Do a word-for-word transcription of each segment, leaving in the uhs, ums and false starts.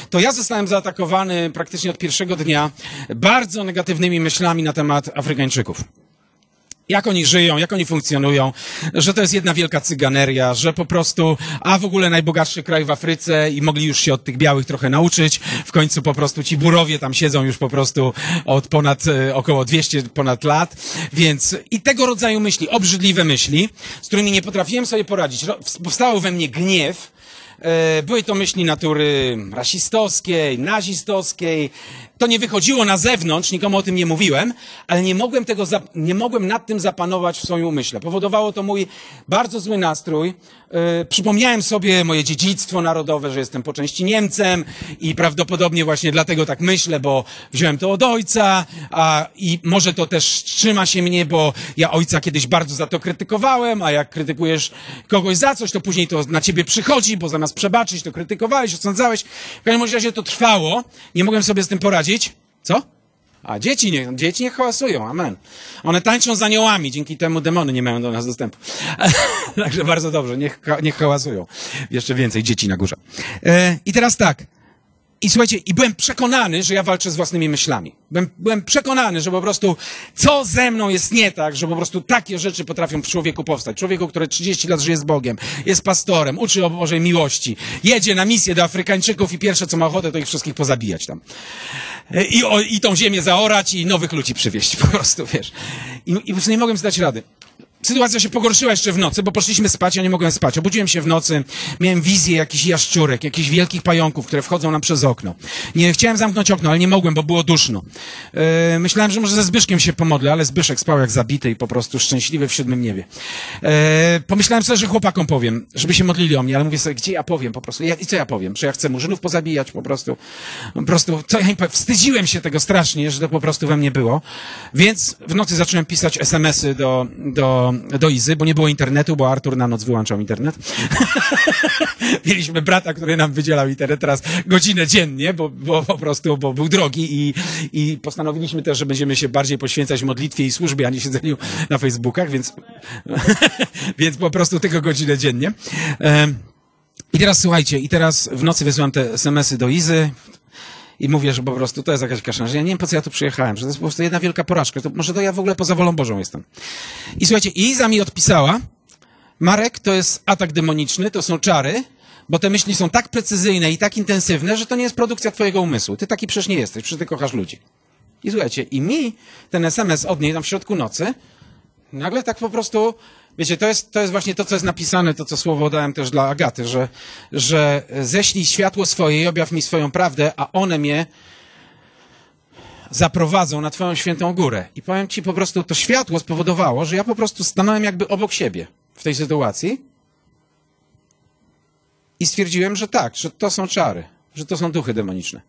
to ja zostałem zaatakowany praktycznie od pierwszego dnia bardzo negatywnymi myślami na temat Afrykańczyków. Jak oni żyją, jak oni funkcjonują, że to jest jedna wielka cyganeria, że po prostu, a w ogóle najbogatszy kraj w Afryce i mogli już się od tych białych trochę nauczyć. W końcu po prostu ci burowie tam siedzą już po prostu od ponad, około dwieście ponad lat. Więc i tego rodzaju myśli, obrzydliwe myśli, z którymi nie potrafiłem sobie poradzić. Powstało we mnie gniew. Były to myśli natury rasistowskiej, nazistowskiej. To nie wychodziło na zewnątrz, nikomu o tym nie mówiłem, ale nie mogłem tego, nie mogłem nad tym zapanować w swoim umyśle. Powodowało to mój bardzo zły nastrój. Yy, przypomniałem sobie moje dziedzictwo narodowe, że jestem po części Niemcem i prawdopodobnie właśnie dlatego tak myślę, bo wziąłem to od ojca, a i może to też trzyma się mnie, bo ja ojca kiedyś bardzo za to krytykowałem, a jak krytykujesz kogoś za coś, to później to na ciebie przychodzi, bo zamiast przebaczyć, to krytykowałeś, osądzałeś. W każdym razie to trwało, nie mogłem sobie z tym poradzić. Co? A dzieci nie, dzieci nie hałasują, amen. One tańczą z aniołami, dzięki temu demony nie mają do nas dostępu. Także bardzo dobrze, niech, niech hałasują. Jeszcze więcej dzieci na górze. E, I teraz tak. I słuchajcie, i byłem przekonany, że ja walczę z własnymi myślami. Byłem, byłem przekonany, że po prostu co ze mną jest nie tak, że po prostu takie rzeczy potrafią w człowieku powstać. Człowieku, który trzydzieści lat żyje z Bogiem, jest pastorem, uczy o Bożej miłości, jedzie na misję do Afrykańczyków i pierwsze, co ma ochotę, to ich wszystkich pozabijać tam. I, o, i tą ziemię zaorać i nowych ludzi przywieźć po prostu, wiesz. I, i po prostu nie mogłem zdać rady. Sytuacja się pogorszyła jeszcze w nocy, bo poszliśmy spać, ja nie mogłem spać. Obudziłem się w nocy, miałem wizję jakichś jaszczurek, jakichś wielkich pająków, które wchodzą nam przez okno. Nie chciałem zamknąć okno, ale nie mogłem, bo było duszno. Yy, myślałem, że może ze Zbyszkiem się pomodlę, ale Zbyszek spał jak zabity i po prostu szczęśliwy w siódmym niebie. Yy, pomyślałem sobie, że chłopakom powiem, żeby się modlili o mnie, ale mówię sobie, gdzie ja powiem po prostu? Ja, I co ja powiem? Że ja chcę murzynów pozabijać po prostu? Po prostu, co ja im powiem? Wstydziłem się tego strasznie, że to po prostu we mnie było. Więc w nocy zacząłem pisać es em esy do, do do Izy, bo nie było internetu, bo Artur na noc wyłączał internet. Mieliśmy brata, który nam wydzielał internet teraz godzinę dziennie, bo, bo po prostu, bo był drogi i, i postanowiliśmy też, że będziemy się bardziej poświęcać modlitwie i służbie, a nie siedzeniu na Facebookach, więc, więc po prostu tylko godzinę dziennie. I teraz słuchajcie, i teraz w nocy wysyłam te es em esy do Izy, i mówię, że po prostu to jest jakaś kaszana, że ja nie wiem, po co ja tu przyjechałem, że to jest po prostu jedna wielka porażka, to może to ja w ogóle poza wolą Bożą jestem. I słuchajcie, Iza mi odpisała, Marek, to jest atak demoniczny, to są czary, bo te myśli są tak precyzyjne i tak intensywne, że to nie jest produkcja twojego umysłu. Ty taki przecież nie jesteś, przecież ty kochasz ludzi. I słuchajcie, i mi ten es em es od niej tam w środku nocy, nagle tak po prostu, wiecie, to jest, to jest właśnie to, co jest napisane, to, co słowo dałem też dla Agaty, że, że ześlij światło swoje i objaw mi swoją prawdę, a one mnie zaprowadzą na twoją świętą górę. I powiem ci, po prostu to światło spowodowało, że ja po prostu stanąłem jakby obok siebie w tej sytuacji i stwierdziłem, że tak, że to są czary, że to są duchy demoniczne.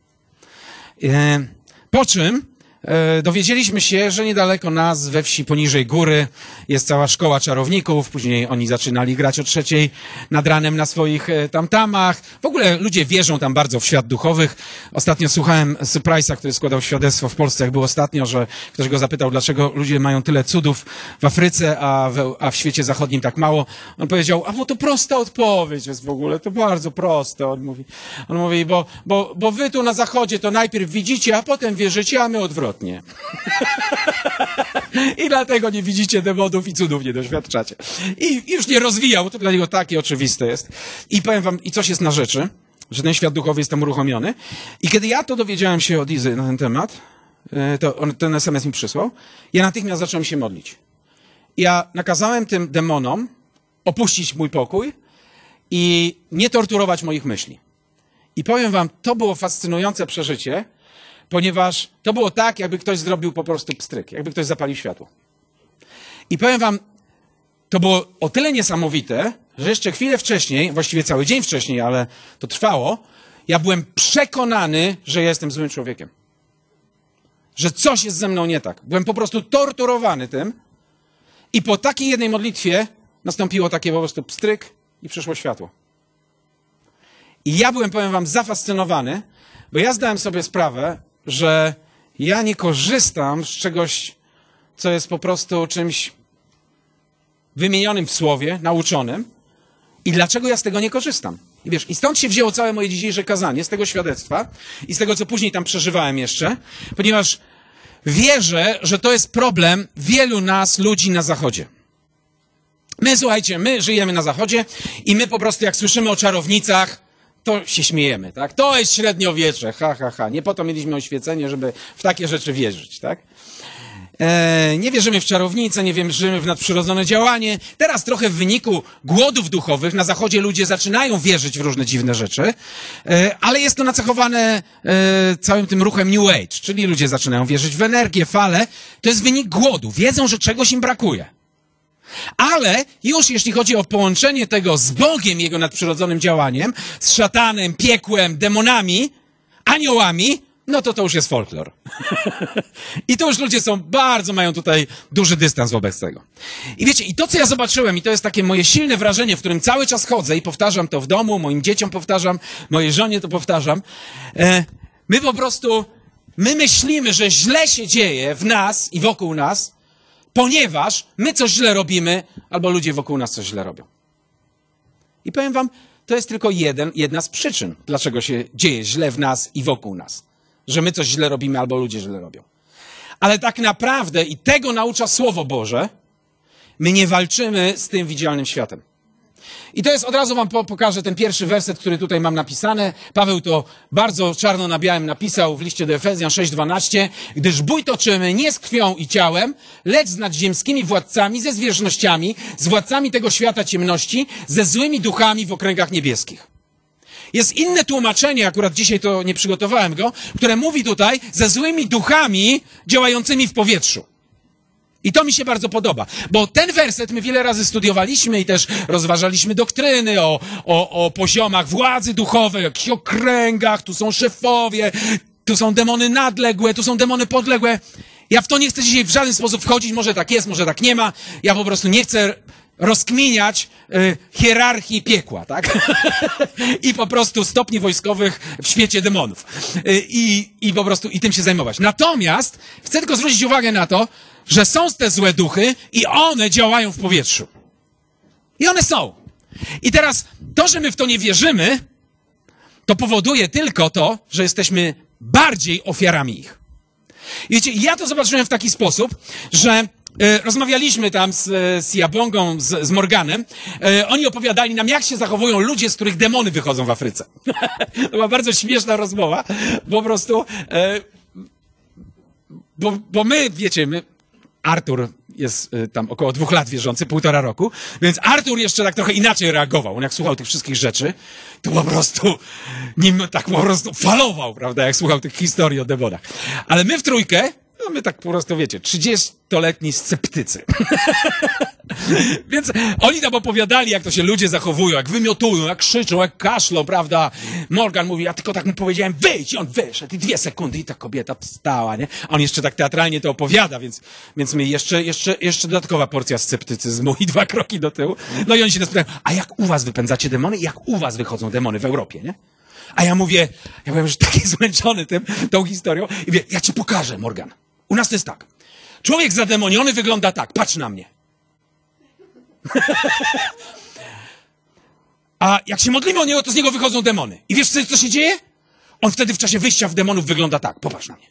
Po czym E, dowiedzieliśmy się, że niedaleko nas, we wsi poniżej góry, jest cała szkoła czarowników. Później oni zaczynali grać o trzeciej nad ranem na swoich e, tamtamach. W ogóle ludzie wierzą tam bardzo w świat duchowych. Ostatnio słuchałem Surprise'a, który składał świadectwo w Polsce, jak był ostatnio, że ktoś go zapytał, dlaczego ludzie mają tyle cudów w Afryce, a w, a w świecie zachodnim tak mało. On powiedział, a bo to prosta odpowiedź jest w ogóle, to bardzo proste. On mówi, on mówi bo, bo, bo wy tu na zachodzie to najpierw widzicie, a potem wierzycie, a my odwrotnie. I dlatego nie widzicie demonów i cudów nie doświadczacie. I już nie rozwijał, bo to dla niego takie oczywiste jest. I powiem wam, i coś jest na rzeczy, że ten świat duchowy jest tam uruchomiony. I kiedy ja to dowiedziałem się od Izy na ten temat, to on ten es em es mi przysłał, ja natychmiast zacząłem się modlić. Ja nakazałem tym demonom opuścić mój pokój i nie torturować moich myśli. I powiem wam, to było fascynujące przeżycie, ponieważ to było tak, jakby ktoś zrobił po prostu pstryk, jakby ktoś zapalił światło. I powiem wam, to było o tyle niesamowite, że jeszcze chwilę wcześniej, właściwie cały dzień wcześniej, ale to trwało, ja byłem przekonany, że ja jestem złym człowiekiem. Że coś jest ze mną nie tak. Byłem po prostu torturowany tym i po takiej jednej modlitwie nastąpiło takie po prostu pstryk i przyszło światło. I ja byłem, powiem wam, zafascynowany, bo ja zdałem sobie sprawę, że ja nie korzystam z czegoś, co jest po prostu czymś wymienionym w słowie, nauczonym. I dlaczego ja z tego nie korzystam? I wiesz, i stąd się wzięło całe moje dzisiejsze kazanie, z tego świadectwa i z tego, co później tam przeżywałem jeszcze, ponieważ wierzę, że to jest problem wielu nas, ludzi na Zachodzie. My, słuchajcie, my żyjemy na Zachodzie i my po prostu, jak słyszymy o czarownicach, to się śmiejemy, tak? To jest średniowiecze, ha, ha, ha. Nie po to mieliśmy oświecenie, żeby w takie rzeczy wierzyć, tak? E, nie wierzymy w czarownice, nie wierzymy w nadprzyrodzone działanie. Teraz trochę w wyniku głodów duchowych na Zachodzie ludzie zaczynają wierzyć w różne dziwne rzeczy, e, ale jest to nacechowane e, całym tym ruchem New Age, czyli ludzie zaczynają wierzyć w energię, fale. To jest wynik głodu. Wiedzą, że czegoś im brakuje. Ale już jeśli chodzi o połączenie tego z Bogiem, Jego nadprzyrodzonym działaniem, z szatanem, piekłem, demonami, aniołami, no to to już jest folklor. I to już ludzie są bardzo, mają tutaj duży dystans wobec tego. I wiecie, i to co ja zobaczyłem, i to jest takie moje silne wrażenie, w którym cały czas chodzę i powtarzam to w domu, moim dzieciom powtarzam, mojej żonie to powtarzam, e, my po prostu, my myślimy, że źle się dzieje w nas i wokół nas, ponieważ my coś źle robimy, albo ludzie wokół nas coś źle robią. I powiem wam, to jest tylko jeden, jedna z przyczyn, dlaczego się dzieje źle w nas i wokół nas. Że my coś źle robimy, albo ludzie źle robią. Ale tak naprawdę, i tego naucza Słowo Boże, my nie walczymy z tym widzialnym światem. I to jest, od razu wam pokażę ten pierwszy werset, który tutaj mam napisane. Paweł to bardzo czarno na białym napisał w liście do Efezjan sześć dwanaście. Gdyż bój toczymy nie z krwią i ciałem, lecz z nadziemskimi władcami, ze zwierzchnościami, z władcami tego świata ciemności, ze złymi duchami w okręgach niebieskich. Jest inne tłumaczenie, akurat dzisiaj to nie przygotowałem go, które mówi tutaj ze złymi duchami działającymi w powietrzu. I to mi się bardzo podoba, bo ten werset my wiele razy studiowaliśmy i też rozważaliśmy doktryny o, o, o poziomach władzy duchowej, o jakichś okręgach, tu są szefowie, tu są demony nadległe, tu są demony podległe. Ja w to nie chcę dzisiaj w żaden sposób wchodzić, może tak jest, może tak nie ma. Ja po prostu nie chcę rozkminiać y, hierarchii piekła, tak? I po prostu stopni wojskowych w świecie demonów. Y, i, I po prostu i tym się zajmować. Natomiast chcę tylko zwrócić uwagę na to, że są te złe duchy i one działają w powietrzu. I one są. I teraz to, że my w to nie wierzymy, to powoduje tylko to, że jesteśmy bardziej ofiarami ich. I wiecie, ja to zobaczyłem w taki sposób, że E, rozmawialiśmy tam z, z Jabłongą, z, z Morganem. E, oni opowiadali nam, jak się zachowują ludzie, z których demony wychodzą w Afryce. To była bardzo śmieszna rozmowa. Po prostu, e, bo, bo my, wiecie, my, Artur jest e, tam około dwóch lat wierzący, półtora roku, więc Artur jeszcze tak trochę inaczej reagował. On jak słuchał tych wszystkich rzeczy, to po prostu nim tak po prostu falował, prawda, jak słuchał tych historii o demonach. Ale my w trójkę, no my tak po prostu, wiecie, trzydziestoletni sceptycy. Więc oni tam opowiadali, jak to się ludzie zachowują, jak wymiotują, jak krzyczą, jak kaszlą, prawda? Morgan mówi, ja tylko tak mu powiedziałem, wyjdź, i on wyszedł, i dwie sekundy, i ta kobieta wstała, nie? A on jeszcze tak teatralnie to opowiada, więc, więc my jeszcze, jeszcze, jeszcze dodatkowa porcja sceptycyzmu i dwa kroki do tyłu. No i oni się nas pytają, a jak u was wypędzacie demony i jak u was wychodzą demony w Europie, nie? A ja mówię, ja byłem już taki zmęczony tym, tą historią i mówię, ja ci pokażę, Morgan. U nas to jest tak. Człowiek zademoniony wygląda tak. Patrz na mnie. A jak się modlimy o niego, to z niego wychodzą demony. I wiesz, co, co się dzieje? On wtedy w czasie wyjścia w demonów wygląda tak. Popatrz na mnie.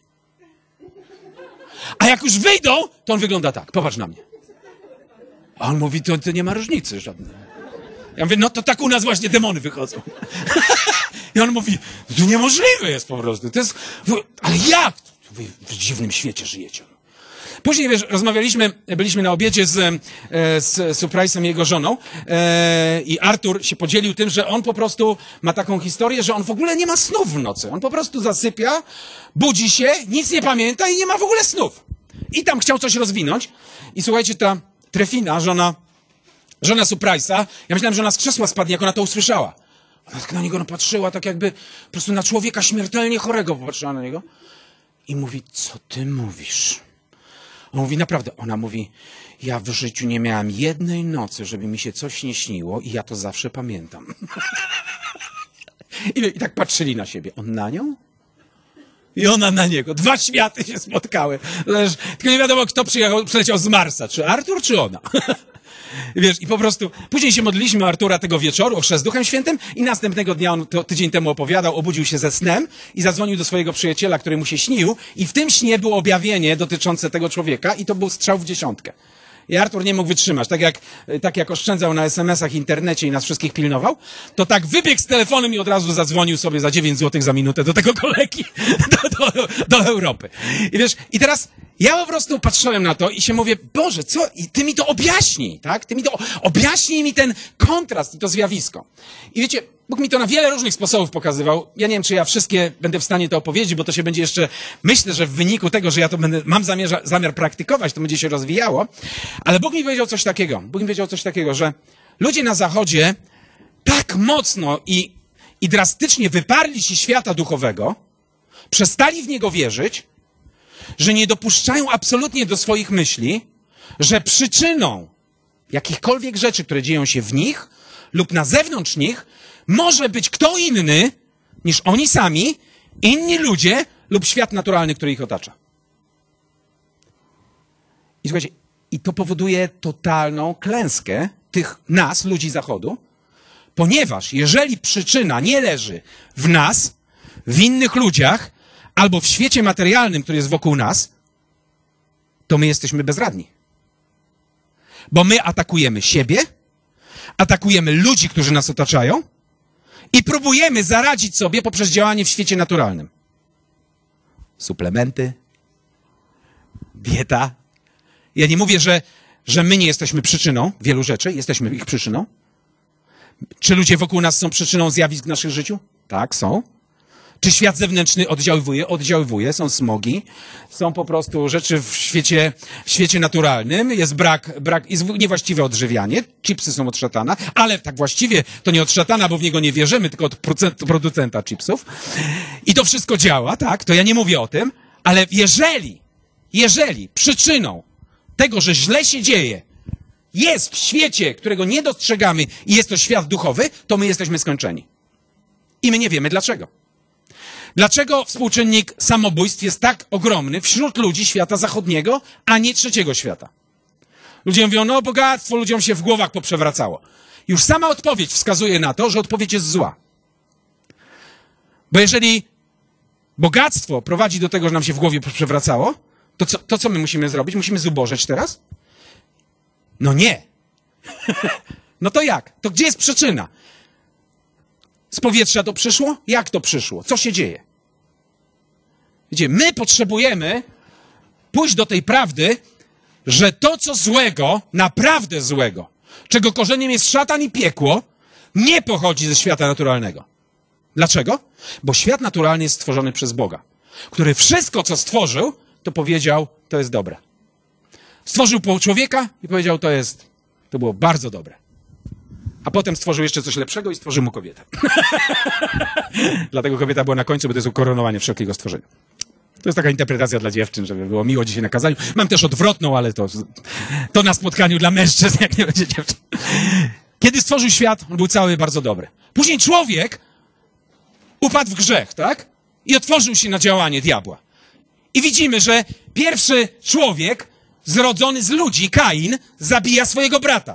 A jak już wyjdą, to on wygląda tak. Popatrz na mnie. A on mówi, to, to nie ma różnicy żadnej. Ja mówię, no to tak u nas właśnie demony wychodzą. I on mówi, to niemożliwe jest po prostu. To jest, ale jak? Wy w dziwnym świecie żyjecie. Później, wiesz, rozmawialiśmy, byliśmy na obiedzie z, z Surprise'em i jego żoną e, i Artur się podzielił tym, że on po prostu ma taką historię, że on w ogóle nie ma snów w nocy. On po prostu zasypia, budzi się, nic nie pamięta i nie ma w ogóle snów. I tam chciał coś rozwinąć. I słuchajcie, ta Trefina, żona, żona Surprise'a, ja myślałem, że ona z krzesła spadnie, jak ona to usłyszała. Ona tak na niego patrzyła, tak jakby po prostu na człowieka śmiertelnie chorego popatrzyła na niego. I mówi, co ty mówisz? On mówi, naprawdę. Ona mówi, ja w życiu nie miałam jednej nocy, żeby mi się coś nie śniło i ja to zawsze pamiętam. I, I tak patrzyli na siebie. On na nią? I ona na niego. Dwa światy się spotkały. Tylko nie wiadomo, kto przyjechał, przyleciał z Marsa. Czy Artur, czy ona? Wiesz, i po prostu, później się modliliśmy o Artura tego wieczoru, o chrzest Duchem Świętym i następnego dnia on to tydzień temu opowiadał, obudził się ze snem i zadzwonił do swojego przyjaciela, który mu się śnił i w tym śnie było objawienie dotyczące tego człowieka i to był strzał w dziesiątkę. I Artur nie mógł wytrzymać. Tak jak, tak jak oszczędzał na es em esach, internecie i nas wszystkich pilnował, to tak wybiegł z telefonem i od razu zadzwonił sobie za dziewięć złotych za minutę do tego kolegi, do, do, do Europy. I wiesz, i teraz ja po prostu patrzyłem na to i się mówię, Boże, co? I ty mi to objaśnij, tak? Ty mi to, objaśnij mi ten kontrast i to zjawisko. I wiecie, Bóg mi to na wiele różnych sposobów pokazywał. Ja nie wiem, czy ja wszystkie będę w stanie to opowiedzieć, bo to się będzie jeszcze, myślę, że w wyniku tego, że ja to będę, mam zamierza, zamiar praktykować, to będzie się rozwijało. Ale Bóg mi powiedział coś takiego. Bóg mi powiedział coś takiego, że ludzie na Zachodzie tak mocno i, i drastycznie wyparli się świata duchowego, przestali w niego wierzyć, że nie dopuszczają absolutnie do swoich myśli, że przyczyną jakichkolwiek rzeczy, które dzieją się w nich lub na zewnątrz nich, może być kto inny niż oni sami, inni ludzie lub świat naturalny, który ich otacza. I słuchajcie, i to powoduje totalną klęskę tych nas, ludzi Zachodu, ponieważ jeżeli przyczyna nie leży w nas, w innych ludziach, albo w świecie materialnym, który jest wokół nas, to my jesteśmy bezradni. Bo my atakujemy siebie, atakujemy ludzi, którzy nas otaczają i próbujemy zaradzić sobie poprzez działanie w świecie naturalnym. Suplementy, dieta. Ja nie mówię, że, że my nie jesteśmy przyczyną wielu rzeczy, jesteśmy ich przyczyną. Czy ludzie wokół nas są przyczyną zjawisk w naszym życiu? Tak, są. Czy świat zewnętrzny oddziaływuje? Oddziaływuje. Są smogi, są po prostu rzeczy w świecie, w świecie naturalnym, jest brak, brak, jest niewłaściwe odżywianie, chipsy są od szatana, ale tak właściwie to nie od szatana, bo w niego nie wierzymy, tylko od producenta chipsów. I to wszystko działa, tak, to ja nie mówię o tym, ale jeżeli, jeżeli przyczyną tego, że źle się dzieje, jest w świecie, którego nie dostrzegamy i jest to świat duchowy, to my jesteśmy skończeni. I my nie wiemy dlaczego. Dlaczego współczynnik samobójstw jest tak ogromny wśród ludzi świata zachodniego, a nie trzeciego świata? Ludzie mówią, no bogactwo ludziom się w głowach poprzewracało. Już sama odpowiedź wskazuje na to, że odpowiedź jest zła. Bo jeżeli bogactwo prowadzi do tego, że nam się w głowie poprzewracało, to co, to co my musimy zrobić? Musimy zubożeć teraz? No nie. No to jak? To gdzie jest przyczyna? Z powietrza to przyszło? Jak to przyszło? Co się dzieje? Wiecie, my potrzebujemy pójść do tej prawdy, że to, co złego, naprawdę złego, czego korzeniem jest szatan i piekło, nie pochodzi ze świata naturalnego. Dlaczego? Bo świat naturalny jest stworzony przez Boga, który wszystko, co stworzył, to powiedział, to jest dobre. Stworzył pół człowieka i powiedział, to jest, to było bardzo dobre. A potem stworzył jeszcze coś lepszego i stworzył mu kobietę. Dlatego kobieta była na końcu, bo to jest ukoronowanie wszelkiego stworzenia. To jest taka interpretacja dla dziewczyn, żeby było miło dzisiaj na kazaniu. Mam też odwrotną, ale to, to na spotkaniu dla mężczyzn, jak nie będzie dziewczyn. Kiedy stworzył świat, on był cały bardzo dobry. Później człowiek upadł w grzech, tak? I otworzył się na działanie diabła. I widzimy, że pierwszy człowiek zrodzony z ludzi, Kain, zabija swojego brata.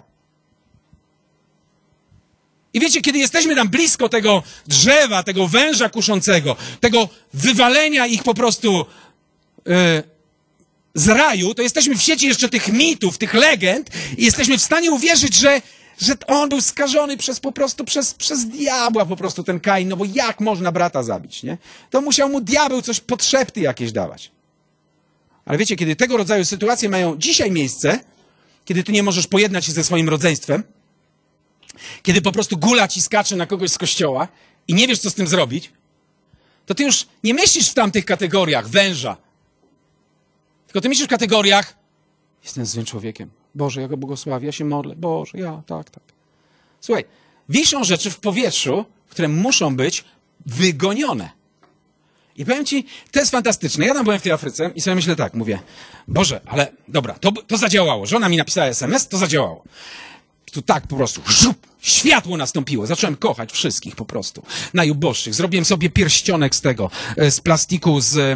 I wiecie, kiedy jesteśmy tam blisko tego drzewa, tego węża kuszącego, tego wywalenia ich po prostu yy, z raju, to jesteśmy w sieci jeszcze tych mitów, tych legend i jesteśmy w stanie uwierzyć, że, że on był skażony przez po prostu, przez, przez diabła po prostu ten Kain, no bo jak można brata zabić, nie? To musiał mu diabeł coś podszepty jakieś dawać. Ale wiecie, kiedy tego rodzaju sytuacje mają dzisiaj miejsce, kiedy ty nie możesz pojednać się ze swoim rodzeństwem, kiedy po prostu gula ci skacze na kogoś z kościoła i nie wiesz, co z tym zrobić, to ty już nie myślisz w tamtych kategoriach węża. Tylko ty myślisz w kategoriach jestem złym człowiekiem. Boże, ja go błogosławię, ja się modlę. Boże, ja, tak, tak. Słuchaj, wiszą rzeczy w powietrzu, które muszą być wygonione. I powiem ci, to jest fantastyczne. Ja tam byłem w tej Afryce i sobie myślę tak, mówię, Boże, ale dobra, to, to zadziałało. Żona mi napisała es em es, to zadziałało. Tu tak po prostu, żup, światło nastąpiło. Zacząłem kochać wszystkich po prostu, najuboższych. Zrobiłem sobie pierścionek z tego, z plastiku, z,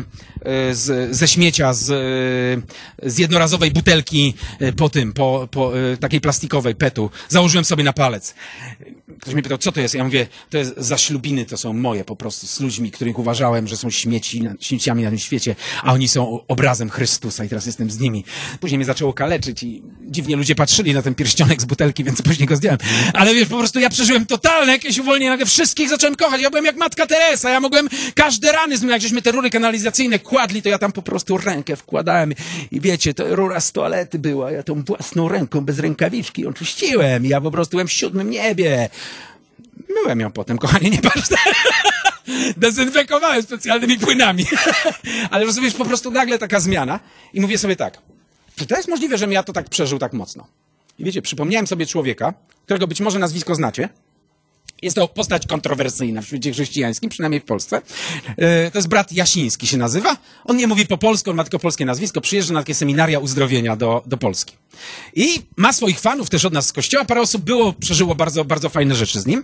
z, ze śmiecia, z, z jednorazowej butelki po tym, po, po takiej plastikowej petu. Założyłem sobie na palec. Ktoś mnie pytał, co to jest? Ja mówię, to jest zaślubiny, to są moje po prostu, z ludźmi, których uważałem, że są śmieci, śmieciami na tym świecie, a oni są obrazem Chrystusa i teraz jestem z nimi. Później mnie zaczęło kaleczyć i dziwnie ludzie patrzyli na ten pierścionek z butelki, więc później go zdjąłem. Ale wiesz, po prostu ja przeżyłem totalne jakieś uwolnienie, nagle wszystkich zacząłem kochać. Ja byłem jak Matka Teresa, ja mogłem każde rany, jak żeśmy te rury kanalizacyjne kładli, to ja tam po prostu rękę wkładałem i wiecie, to rura z toalety była, ja tą własną ręką bez rękawiczki ją czyściłem i ja po prostu byłem w siódmym niebie. Myłem ją potem, kochanie, nie patrz. Dezynfekowałem specjalnymi płynami. Ale rozumiesz, po prostu nagle taka zmiana i mówię sobie tak, czy to jest możliwe, żebym ja to tak przeżył tak mocno? I wiecie, przypomniałem sobie człowieka, którego być może nazwisko znacie. Jest to postać kontrowersyjna w świecie chrześcijańskim, przynajmniej w Polsce. To jest brat Jasiński się nazywa. On nie mówi po polsku, on ma tylko polskie nazwisko. Przyjeżdża na takie seminaria uzdrowienia do, do Polski. I ma swoich fanów też od nas z kościoła. Parę osób było, przeżyło bardzo, bardzo fajne rzeczy z nim.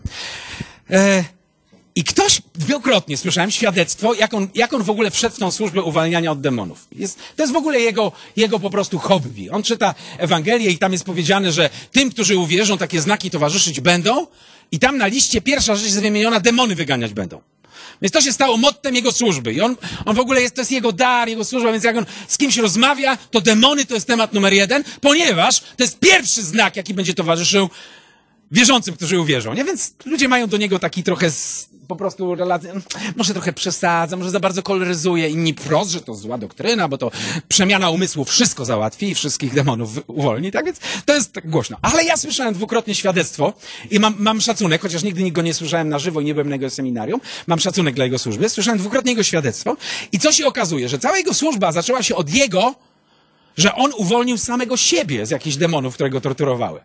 I ktoś dwukrotnie słyszałem świadectwo, jak on, jak on w ogóle wszedł w tą służbę uwalniania od demonów. Jest, to jest w ogóle jego, jego po prostu hobby. On czyta Ewangelię i tam jest powiedziane, że tym, którzy uwierzą, takie znaki towarzyszyć będą i tam na liście pierwsza rzecz jest wymieniona, demony wyganiać będą. Więc to się stało mottem jego służby. I on, on w ogóle jest, to jest jego dar, jego służba, więc jak on z kimś rozmawia, to demony to jest temat numer jeden, ponieważ to jest pierwszy znak, jaki będzie towarzyszył wierzącym, którzy uwierzą, nie? Więc ludzie mają do niego taki trochę z, po prostu relację, może trochę przesadza, może za bardzo koloryzuje, inni wprost, że to zła doktryna, bo to przemiana umysłu wszystko załatwi i wszystkich demonów uwolni, tak? Więc to jest tak głośno. Ale ja słyszałem dwukrotnie świadectwo i mam, mam szacunek, chociaż nigdy go nie słyszałem na żywo i nie byłem na jego seminarium, mam szacunek dla jego służby, słyszałem dwukrotnie jego świadectwo i co się okazuje, że cała jego służba zaczęła się od jego, że on uwolnił samego siebie z jakichś demonów, które go torturowały.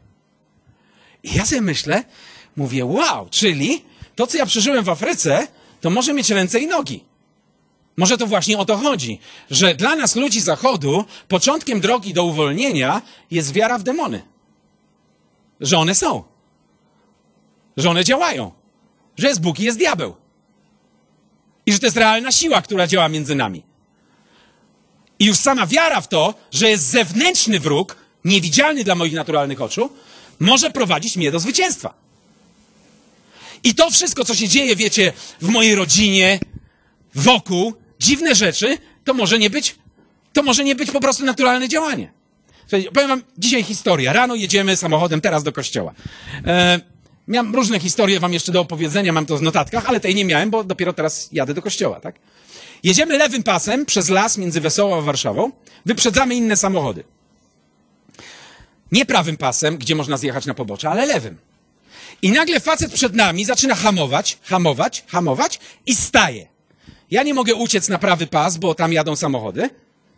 I ja sobie myślę, mówię, wow, czyli to, co ja przeżyłem w Afryce, to może mieć ręce i nogi. Może to właśnie o to chodzi, że dla nas, ludzi Zachodu, początkiem drogi do uwolnienia jest wiara w demony. Że one są. Że one działają. Że jest Bóg i jest diabeł. I że to jest realna siła, która działa między nami. I już sama wiara w to, że jest zewnętrzny wróg, niewidzialny dla moich naturalnych oczu, może prowadzić mnie do zwycięstwa. I to wszystko, co się dzieje, wiecie, w mojej rodzinie, wokół, dziwne rzeczy, to może nie być, to może nie być po prostu naturalne działanie. Słuchajcie, powiem wam dzisiaj historię. Rano jedziemy samochodem teraz do kościoła. E, miałem różne historie wam jeszcze do opowiedzenia, mam to w notatkach, ale tej nie miałem, bo dopiero teraz jadę do kościoła, tak? Jedziemy lewym pasem przez las między Wesołą a Warszawą, wyprzedzamy inne samochody. Nie prawym pasem, gdzie można zjechać na pobocze, ale lewym. I nagle facet przed nami zaczyna hamować, hamować, hamować i staje. Ja nie mogę uciec na prawy pas, bo tam jadą samochody.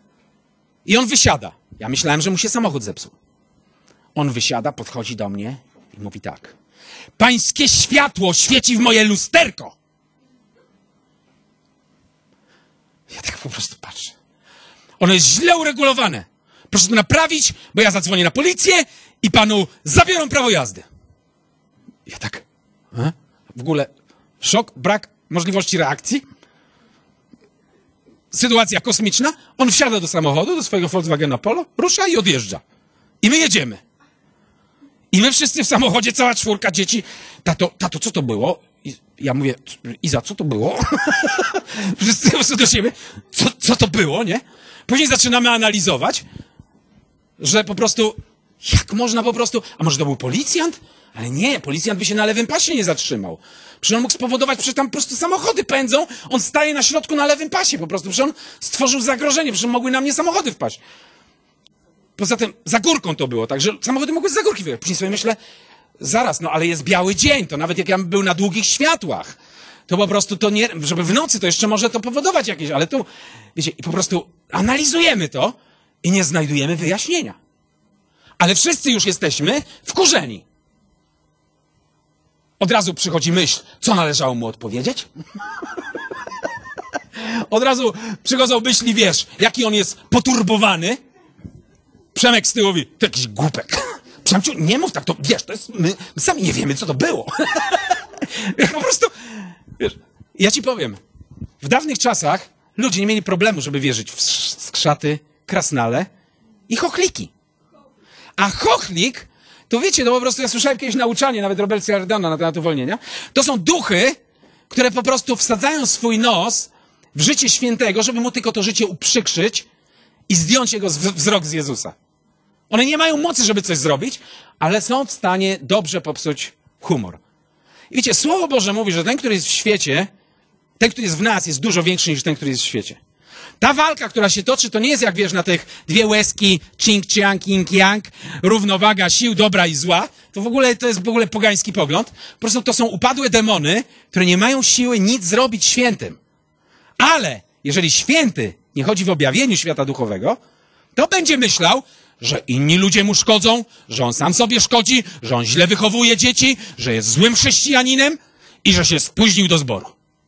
I on wysiada. Ja myślałem, że mu się samochód zepsuł. On wysiada, podchodzi do mnie i mówi tak. Pańskie światło świeci w moje lusterko. Ja tak po prostu patrzę. Ono jest źle uregulowane. Proszę to naprawić, bo ja zadzwonię na policję i panu zabiorą prawo jazdy. Ja tak, a? W ogóle szok, brak możliwości reakcji. Sytuacja kosmiczna. On wsiada do samochodu, do swojego Volkswagena Polo, rusza i odjeżdża. I my jedziemy. I my wszyscy w samochodzie, cała czwórka dzieci. Tato, tato, co to było? I ja mówię, Iza, co to było? Wszyscy po prostu do siebie. Co, co to było, nie? Później zaczynamy analizować, że po prostu, jak można po prostu, a może to był policjant? Ale nie, policjant by się na lewym pasie nie zatrzymał. Przecież on mógł spowodować, przecież tam po prostu samochody pędzą, on staje na środku na lewym pasie po prostu, przecież on stworzył zagrożenie, przecież mogły na mnie samochody wpaść. Poza tym za górką to było, także samochody mogły z za górki wyjechać. Później sobie myślę, zaraz, no ale jest biały dzień, to nawet jak ja bym był na długich światłach, to po prostu to nie, żeby w nocy to jeszcze może to powodować jakieś, ale tu, wiecie, i po prostu analizujemy to i nie znajdujemy wyjaśnienia. Ale wszyscy już jesteśmy wkurzeni. Od razu przychodzi myśl, co należało mu odpowiedzieć? Od razu przychodzą myśli, wiesz, jaki on jest poturbowany. Przemek z tyłu mówi, to jakiś głupek. Przemciu, nie mów tak, to wiesz, to jest, my, my sami nie wiemy, co to było. Po prostu, wiesz, ja ci powiem, w dawnych czasach Ludzie nie mieli problemu, żeby wierzyć w skrzaty, krasnale i chochliki. A chochlik, to wiecie, to po prostu, ja słyszałem kiedyś nauczanie, nawet Robert Ciardana na temat uwolnienia, to są duchy, które po prostu wsadzają swój nos w życie świętego, żeby mu tylko to życie uprzykrzyć i zdjąć jego wzrok z Jezusa. One nie mają mocy, żeby coś zrobić, ale są w stanie dobrze popsuć humor. I wiecie, Słowo Boże mówi, że ten, który jest w świecie, ten, który jest w nas, jest dużo większy niż ten, który jest w świecie. Ta walka, która się toczy, to nie jest jak, wiesz, na tych dwie łezki, ching, chiang, yin, yang, równowaga sił dobra i zła. To w ogóle, to jest w ogóle pogański pogląd. Po prostu to są upadłe demony, które nie mają siły nic zrobić świętym. Ale jeżeli święty nie chodzi w objawieniu świata duchowego, to będzie myślał, że inni ludzie mu szkodzą, że on sam sobie szkodzi, że on źle wychowuje dzieci, że jest złym chrześcijaninem i że się spóźnił do zboru.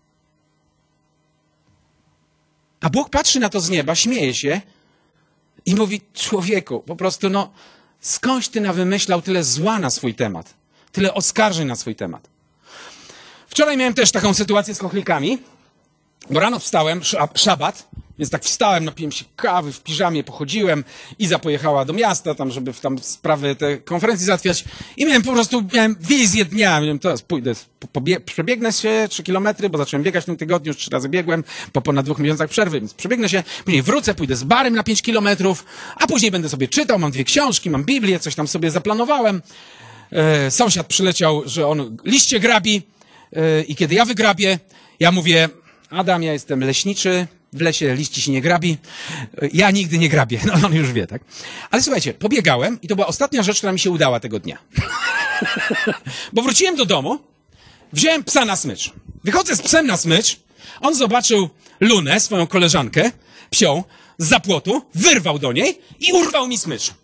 A Bóg patrzy na to z nieba, śmieje się i mówi, człowieku, po prostu no, skądś ty nawymyślał tyle zła na swój temat, tyle oskarżeń na swój temat. Wczoraj miałem też taką sytuację z chochlikami, bo rano wstałem, szabat, więc tak wstałem, napiłem się kawy, w piżamie pochodziłem, Iza pojechała do miasta, tam, żeby tam sprawy te konferencji załatwiać i miałem po prostu, miałem wizję dnia, miałem teraz pójdę, pobie- przebiegnę się trzy kilometry, bo zacząłem biegać w tym tygodniu, już trzy razy biegłem, po ponad dwóch miesiącach przerwy, więc przebiegnę się, później wrócę, pójdę z barem na pięć kilometrów, a później będę sobie czytał, mam dwie książki, mam Biblię, coś tam sobie zaplanowałem. E, sąsiad przyleciał, że on liście grabi e, i kiedy ja wygrabię, ja mówię, Adam, ja jestem leśniczy, w lesie liści się nie grabi. Ja nigdy nie grabię. No on już wie, tak? Ale słuchajcie, pobiegałem i to była ostatnia rzecz, która mi się udała tego dnia. Bo wróciłem do domu, wziąłem psa na smycz. Wychodzę z psem na smycz, on zobaczył Lunę, swoją koleżankę, psią, z zapłotu, wyrwał do niej i urwał mi smycz.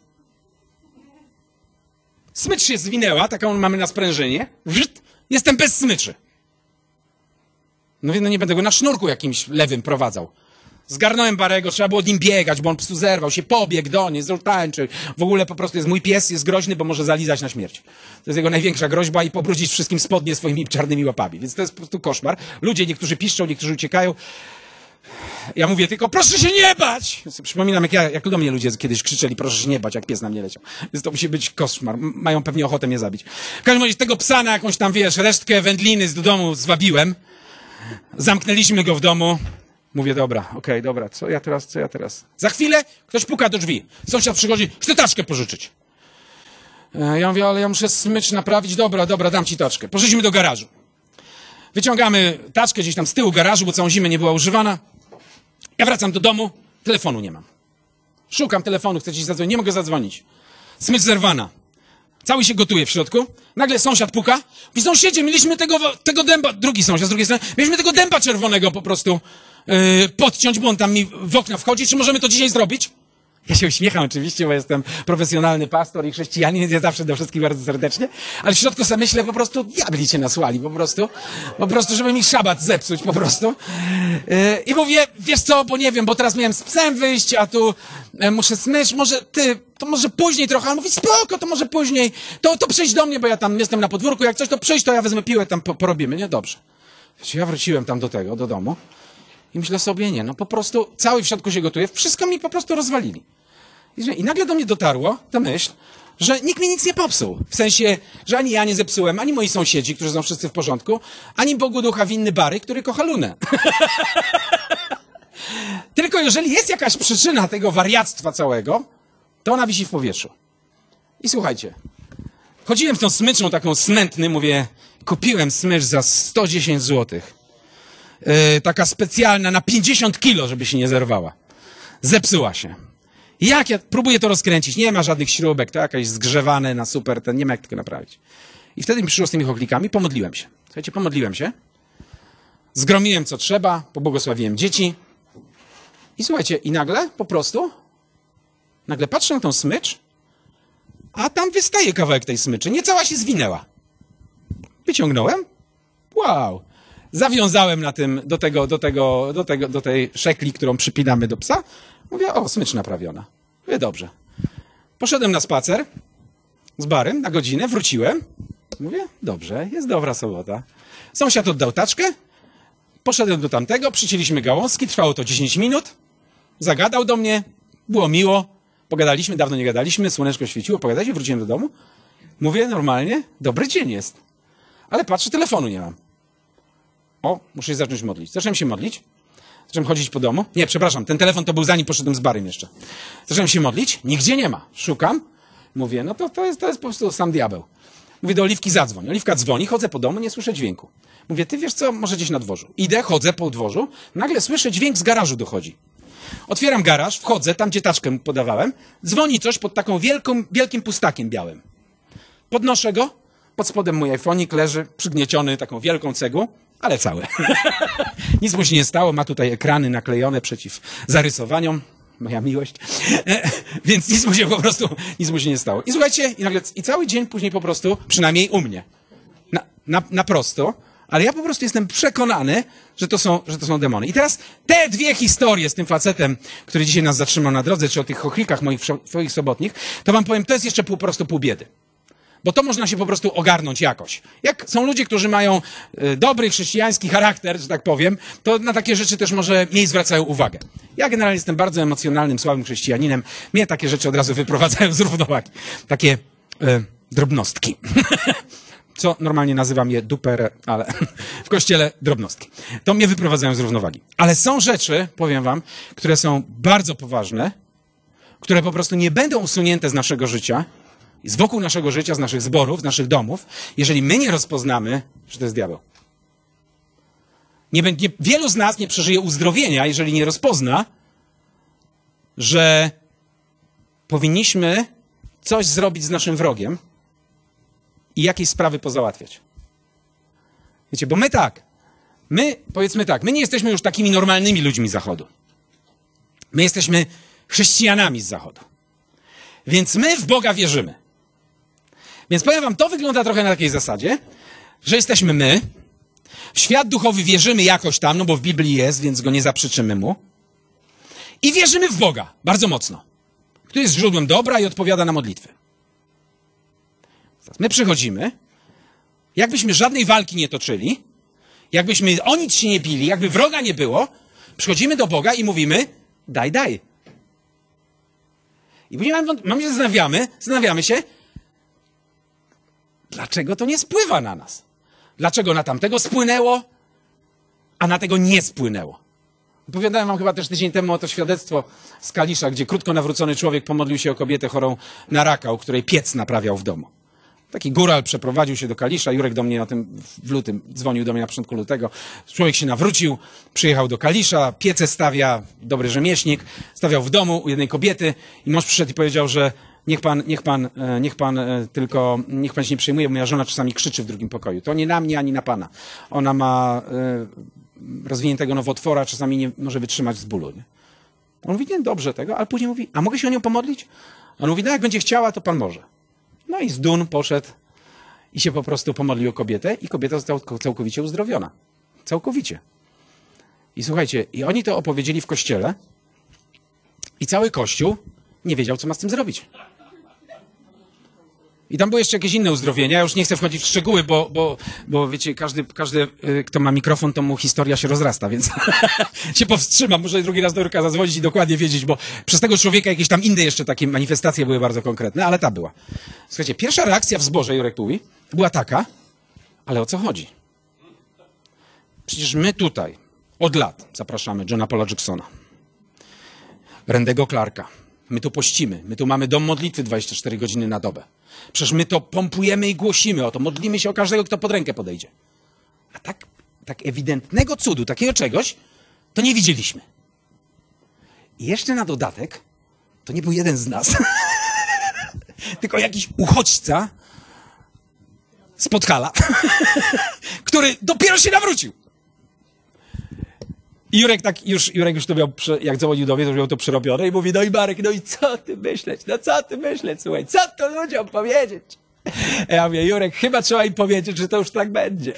Smycz się zwinęła, taką mamy na sprężynie. Jestem bez smyczy. No więc no nie będę go na sznurku jakimś lewym prowadzał. Zgarnąłem Barego, trzeba było nim biegać, bo on po prostu zerwał się, pobiegł do niej, tańczył. W ogóle po prostu jest mój pies, jest groźny, bo może zalizać na śmierć. To jest jego największa groźba i pobrudzić wszystkim spodnie swoimi czarnymi łapami. Więc to jest po prostu koszmar. Ludzie, niektórzy piszczą, niektórzy uciekają. Ja mówię tylko, proszę się nie bać! Przypominam, jak, ja, jak do mnie ludzie kiedyś krzyczeli, proszę się nie bać, jak pies na mnie leciał. Więc to musi być koszmar. Mają pewnie ochotę mnie zabić. W każdym razie tego psa na jakąś tam, wiesz, resztkę wędliny z do domu zwabiłem. Zamknęliśmy go w domu. Mówię, dobra, okej, okay, dobra, co ja teraz, co ja teraz? Za chwilę ktoś puka do drzwi. Sąsiad przychodzi, chcę taczkę pożyczyć. Ja mówię, ale ja muszę smycz naprawić. Dobra, dobra, dam ci taczkę. Poszliśmy do garażu. Wyciągamy taczkę gdzieś tam z tyłu garażu, bo całą zimę nie była używana. Ja wracam do domu, telefonu nie mam. Szukam telefonu, chcę ci zadzwonić, nie mogę zadzwonić. Smycz zerwana. Cały się gotuje w środku. Nagle sąsiad puka. Mówi, sąsiedzie, mieliśmy tego, tego dęba, drugi sąsiad z drugiej strony, mieliśmy tego dęba czerwonego po prostu yy, podciąć, bo on tam mi w okna wchodzi. Czy możemy to dzisiaj zrobić? Ja się uśmiecham oczywiście, bo jestem profesjonalny pastor i chrześcijanin, więc ja zawsze do wszystkich bardzo serdecznie. Ale w środku sobie myślę, po prostu diabli cię nasłali, po prostu. Po prostu, żeby mi szabat zepsuć, po prostu. Yy, I mówię, wiesz co, bo nie wiem, bo teraz miałem z psem wyjść, a tu yy, muszę smycz, może ty, to może później trochę. On mówi, spoko, to może później. To, to przyjdź do mnie, bo ja tam jestem na podwórku, jak coś, to przyjdź, to ja wezmę piłę, tam po, porobimy, nie? Dobrze. Ja wróciłem tam do tego, do domu i myślę sobie, nie, no po prostu cały w środku się gotuje, wszystko mi po prostu rozwalili. I nagle do mnie dotarło ta myśl, że nikt mi nic nie popsuł. W sensie, że ani ja nie zepsułem, ani moi sąsiedzi, którzy są wszyscy w porządku, ani Bogu ducha winny Bary, który kocha Lunę. Tylko jeżeli jest jakaś przyczyna tego wariactwa całego, to ona wisi w powietrzu. I słuchajcie, chodziłem z tą smyczą taką smętny, mówię, kupiłem smycz za sto dziesięć złotych. Yy, taka specjalna na pięćdziesiąt kilo, żeby się nie zerwała. Zepsuła się. Jak ja próbuję to rozkręcić, nie ma żadnych śrubek, to jakieś zgrzewane na super, ten nie ma jak tego naprawić. I wtedy mi przyszło z tymi choklikami, pomodliłem się. Słuchajcie, pomodliłem się, zgromiłem co trzeba, pobłogosławiłem dzieci i słuchajcie, i nagle po prostu, nagle patrzę na tą smycz, a tam wystaje kawałek tej smyczy, nie cała się zwinęła. Wyciągnąłem, wow, zawiązałem na tym, do tego, do tego, do tego, do tej szekli, którą przypinamy do psa. Mówię, o, smycz naprawiona. Mówię, dobrze. Poszedłem na spacer z Barym na godzinę, wróciłem. Mówię, dobrze, jest dobra sobota. Sąsiad oddał taczkę, Poszedłem do tamtego, przycięliśmy gałązki, trwało to dziesięć minut, zagadał do mnie, było miło, pogadaliśmy, dawno nie gadaliśmy, słoneczko świeciło, pogadaliśmy, wróciłem do domu. Mówię normalnie, dobry dzień jest, ale patrzę, telefonu nie mam. O, muszę się zacząć modlić. Zacząłem się modlić, zacząłem chodzić po domu. Nie, przepraszam, ten telefon to był zanim poszedłem z barem jeszcze. Zacząłem się modlić, nigdzie nie ma, szukam. Mówię, no to, to, jest, to jest po prostu sam diabeł. Mówię do Oliwki, zadzwoń. Oliwka dzwoni, chodzę po domu, nie słyszę dźwięku. Mówię, ty wiesz co, może gdzieś na dworzu. Idę, chodzę po dworzu, nagle słyszę dźwięk z garażu dochodzi. Otwieram garaż, wchodzę, tam gdzie taczkę mu podawałem, dzwoni coś pod taką wielką, wielkim pustakiem białym. Podnoszę go, pod spodem mój iPhone'ik leży, przygnieciony taką wielką cegłą, ale cały. Nic mu się nie stało, ma tutaj ekrany naklejone przeciw zarysowaniom. Moja miłość. E, więc nic mu się po prostu, nic mu się nie stało. I słuchajcie, i nagle, i cały dzień później po prostu, przynajmniej u mnie, na, na, na prosto, ale ja po prostu jestem przekonany, że to są, że to są demony. I teraz te dwie historie z tym facetem, który dzisiaj nas zatrzymał na drodze, czy o tych chochlikach moich, twoich sobotnich, to wam powiem, to jest jeszcze po prostu pół biedy. Bo to można się po prostu ogarnąć jakoś. Jak są ludzie, którzy mają y, dobry chrześcijański charakter, że tak powiem, to na takie rzeczy też może mniej zwracają uwagę. Ja generalnie jestem bardzo emocjonalnym, słabym chrześcijaninem. Mnie takie rzeczy od razu wyprowadzają z równowagi. Takie y, drobnostki. Co normalnie nazywam je duper, ale w kościele drobnostki. To mnie wyprowadzają z równowagi. Ale są rzeczy, powiem wam, które są bardzo poważne, które po prostu nie będą usunięte z naszego życia, z wokół naszego życia, z naszych zborów, z naszych domów, jeżeli my nie rozpoznamy, że to jest diabeł. Nie, nie, wielu z nas nie przeżyje uzdrowienia, jeżeli nie rozpozna, że powinniśmy coś zrobić z naszym wrogiem i jakieś sprawy pozałatwiać. Wiecie, bo my tak, my, powiedzmy tak, my nie jesteśmy już takimi normalnymi ludźmi z Zachodu. My jesteśmy chrześcijanami z Zachodu. Więc my w Boga wierzymy. Więc powiem wam, to wygląda trochę na takiej zasadzie, że jesteśmy my, w świat duchowy wierzymy jakoś tam, no bo w Biblii jest, więc go nie zaprzeczymy mu. I wierzymy w Boga, bardzo mocno, który jest źródłem dobra i odpowiada na modlitwy. My przychodzimy, jakbyśmy żadnej walki nie toczyli, jakbyśmy o nic się nie bili, jakby wroga nie było, przychodzimy do Boga i mówimy, daj, daj. I później mamy, mamy się zastanawiamy, zastanawiamy się, dlaczego to nie spływa na nas? Dlaczego na tamtego spłynęło, a na tego nie spłynęło? Opowiadałem wam chyba też tydzień temu o to świadectwo z Kalisza, gdzie krótko nawrócony człowiek pomodlił się o kobietę chorą na raka, u której piec naprawiał w domu. Taki góral przeprowadził się do Kalisza, Jurek do mnie o tym w lutym, dzwonił do mnie na początku lutego. Człowiek się nawrócił, przyjechał do Kalisza, piece stawia, dobry rzemieślnik, stawiał w domu u jednej kobiety i mąż przyszedł i powiedział, że niech pan, niech pan, niech pan tylko, niech pan się nie przejmuje, bo moja żona czasami krzyczy w drugim pokoju. To nie na mnie, ani na pana. Ona ma y, rozwiniętego nowotwora, czasami nie może wytrzymać z bólu. Nie? On mówi, nie, dobrze tego, ale później mówi, a mogę się o nią pomodlić? On mówi, no jak będzie chciała, to pan może. No i z dun poszedł i się po prostu pomodlił o kobietę i kobieta została całkowicie uzdrowiona. Całkowicie. I słuchajcie, i oni to opowiedzieli w kościele i cały kościół nie wiedział, co ma z tym zrobić. I tam były jeszcze jakieś inne uzdrowienia. Ja już nie chcę wchodzić w szczegóły, bo, bo, bo wiecie, każdy, każdy, kto ma mikrofon, to mu historia się rozrasta, więc się powstrzymam. Muszę drugi raz do Jurka zadzwonić i dokładnie wiedzieć, bo przez tego człowieka jakieś tam inne jeszcze takie manifestacje były bardzo konkretne, ale ta była. Słuchajcie, pierwsza reakcja w zborze, Jurek mówi, była taka, ale o co chodzi? Przecież my tutaj od lat zapraszamy Johna Paula Jacksona, Randego Clarka. My tu pościmy, my tu mamy dom modlitwy dwadzieścia cztery godziny na dobę. Przecież my to pompujemy i głosimy o to, modlimy się o każdego, kto pod rękę podejdzie. A tak, tak ewidentnego cudu, takiego czegoś, to nie widzieliśmy. I jeszcze na dodatek, to nie był jeden z nas, tylko jakiś uchodźca z Podhala, który dopiero się nawrócił. I Jurek tak już, Jurek już to miał, jak dzwonił do mnie, to już miał to przerobione i mówi, no i Marek, no i co ty myśleć, no co ty myśleć, słuchaj, co to ludziom powiedzieć? Ja mówię, Jurek, chyba trzeba im powiedzieć, że to już tak będzie.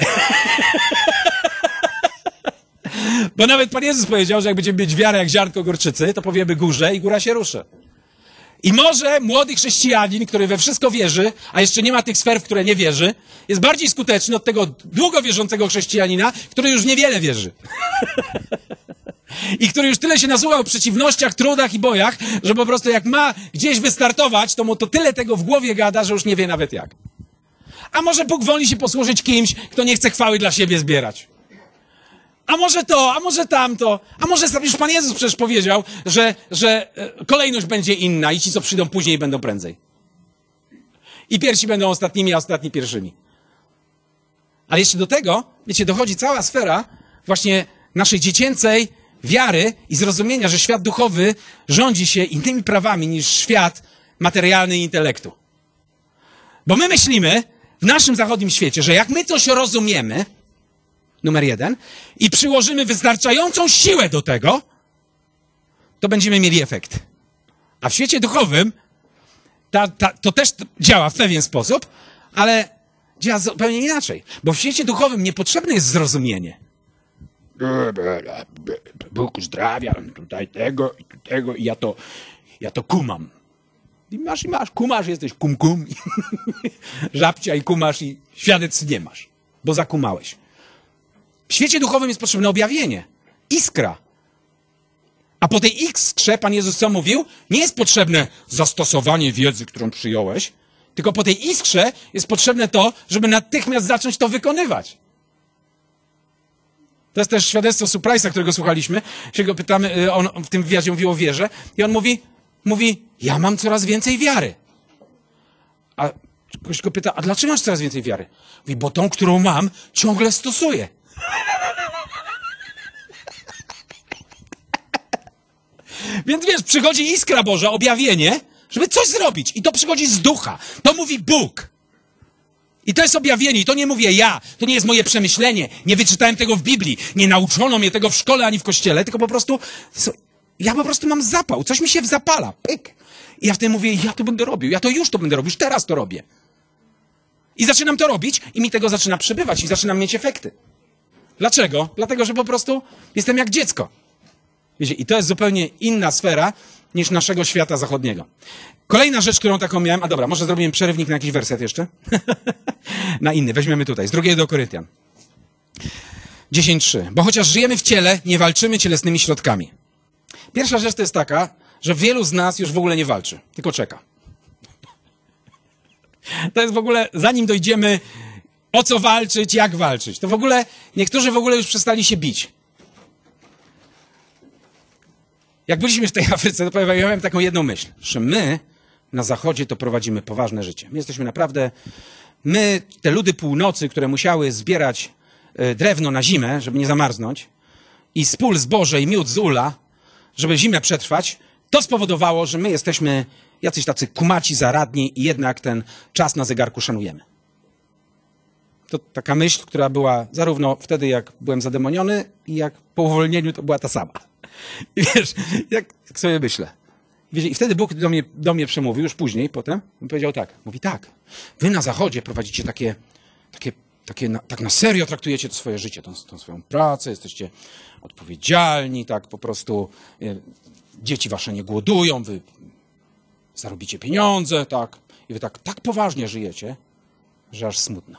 Bo nawet Pan Jezus powiedział, że jak będziemy mieć wiarę jak ziarnko gorczycy, to powiemy górze i góra się ruszy. I może młody chrześcijanin, który we wszystko wierzy, a jeszcze nie ma tych sfer, w które nie wierzy, jest bardziej skuteczny od tego długo wierzącego chrześcijanina, który już niewiele wierzy. I który już tyle się nasłuchał o przeciwnościach, trudach i bojach, że po prostu jak ma gdzieś wystartować, to mu to tyle tego w głowie gada, że już nie wie nawet jak. A może Bóg woli się posłużyć kimś, kto nie chce chwały dla siebie zbierać. A może to, a może tamto, a może już Pan Jezus przecież powiedział, że, że kolejność będzie inna i ci, co przyjdą później, będą prędzej. I pierwsi będą ostatnimi, a ostatni pierwszymi. Ale jeszcze do tego, wiecie, dochodzi cała sfera właśnie naszej dziecięcej wiary i zrozumienia, że świat duchowy rządzi się innymi prawami niż świat materialny i intelektu. Bo my myślimy w naszym zachodnim świecie, że jak my coś rozumiemy, numer jeden, i przyłożymy wystarczającą siłę do tego, to będziemy mieli efekt. A w świecie duchowym ta, ta, to też działa w pewien sposób, ale działa zupełnie inaczej. Bo w świecie duchowym niepotrzebne jest zrozumienie. Bóg uzdrawia tutaj tego i tego i ja to, ja to kumam. I masz, i masz, kumasz, jesteś kum kum. Żabcia i kumasz i świadectw nie masz, bo zakumałeś. W świecie duchowym jest potrzebne objawienie. Iskra. A po tej iskrze Pan Jezus co mówił? Nie jest potrzebne zastosowanie wiedzy, którą przyjąłeś, tylko po tej iskrze jest potrzebne to, żeby natychmiast zacząć to wykonywać. To jest też świadectwo Surprise'a, którego słuchaliśmy. Się go pytamy, on w tym wywiadzie mówił o wierze i on mówi, mówi, ja mam coraz więcej wiary. A ktoś go pyta, a dlaczego masz coraz więcej wiary? Mówi, bo tą, którą mam, ciągle stosuję. Więc wiesz, przychodzi iskra Boża, objawienie, żeby coś zrobić. I to przychodzi z ducha. To mówi Bóg. I to jest objawienie. I to nie mówię ja. To nie jest moje przemyślenie. Nie wyczytałem tego w Biblii. Nie nauczono mnie tego w szkole ani w kościele. Tylko po prostu, ja po prostu mam zapał. Coś mi się zapala. Pyk. I ja wtedy mówię, ja to będę robił. Ja to już to będę robił. Już teraz to robię. I zaczynam to robić i mi tego zaczyna przybywać. I zaczynam mieć efekty. Dlaczego? Dlatego, że po prostu jestem jak dziecko. Wiecie, i to jest zupełnie inna sfera niż naszego świata zachodniego. Kolejna rzecz, którą taką miałem, a dobra, może zrobimy przerywnik na jakiś werset jeszcze? Na inny, weźmiemy tutaj, z drugiego do Koryntian. dziesięć trzy. Bo chociaż żyjemy w ciele, nie walczymy cielesnymi środkami. Pierwsza rzecz to jest taka, że wielu z nas już w ogóle nie walczy, tylko czeka. To jest w ogóle, zanim dojdziemy, o co walczyć, jak walczyć, to w ogóle, niektórzy w ogóle już przestali się bić. Jak byliśmy w tej Afryce, to ja miałem taką jedną myśl, że my na Zachodzie to prowadzimy poważne życie. My jesteśmy naprawdę, my, te ludy północy, które musiały zbierać drewno na zimę, żeby nie zamarznąć, i z pól zboże i miód z ula, żeby zimę przetrwać, to spowodowało, że my jesteśmy jacyś tacy kumaci, zaradni i jednak ten czas na zegarku szanujemy. To taka myśl, która była zarówno wtedy, jak byłem zademoniony, i jak po uwolnieniu to była ta sama. I wiesz, jak sobie myślę. Wiecie, i wtedy Bóg do mnie, do mnie przemówił, już później, potem, i powiedział tak. Mówi tak, wy na Zachodzie prowadzicie takie, takie, takie na, tak na serio traktujecie to swoje życie, tą, tą swoją pracę, jesteście odpowiedzialni, tak po prostu e, dzieci wasze nie głodują, wy zarobicie pieniądze, tak, i wy tak, tak poważnie żyjecie, że aż smutno.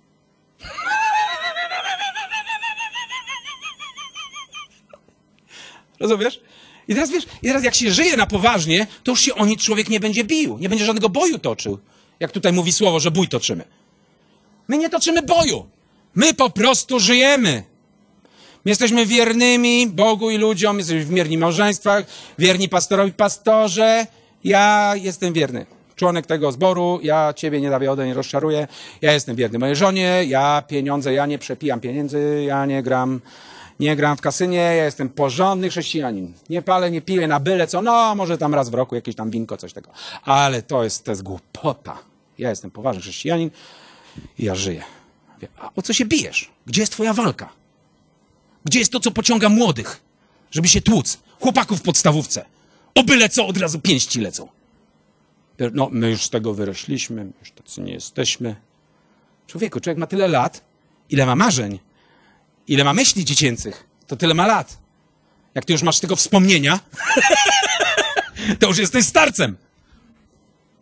Rozumiesz? I teraz wiesz, i teraz jak się żyje na poważnie, to już się o nic człowiek nie będzie bił. Nie będzie żadnego boju toczył. Jak tutaj mówi słowo, że bój toczymy. My nie toczymy boju. My po prostu żyjemy. My jesteśmy wiernymi Bogu i ludziom, jesteśmy wierni w małżeństwach, wierni pastorowi, pastorze. Ja jestem wierny. Członek tego zboru, ja ciebie nie zawiodę, nie rozczaruję. Ja jestem wierny mojej żonie, ja pieniądze, ja nie przepijam pieniędzy, ja nie gram... Nie gram w kasynie, ja jestem porządny chrześcijanin. Nie palę, nie piję na byle co, no może tam raz w roku jakieś tam winko, coś tego. Ale to jest, to jest głupota. Ja jestem poważny chrześcijanin i ja żyję. A o co się bijesz? Gdzie jest twoja walka? Gdzie jest to, co pociąga młodych, żeby się tłuc? Chłopaków w podstawówce. O byle co od razu pięści lecą. No, my już z tego wyrośliśmy, my już tacy nie jesteśmy. Człowieku, człowiek ma tyle lat, ile ma marzeń, ile ma myśli dziecięcych, to tyle ma lat. Jak ty już masz tego wspomnienia, to już jesteś starcem.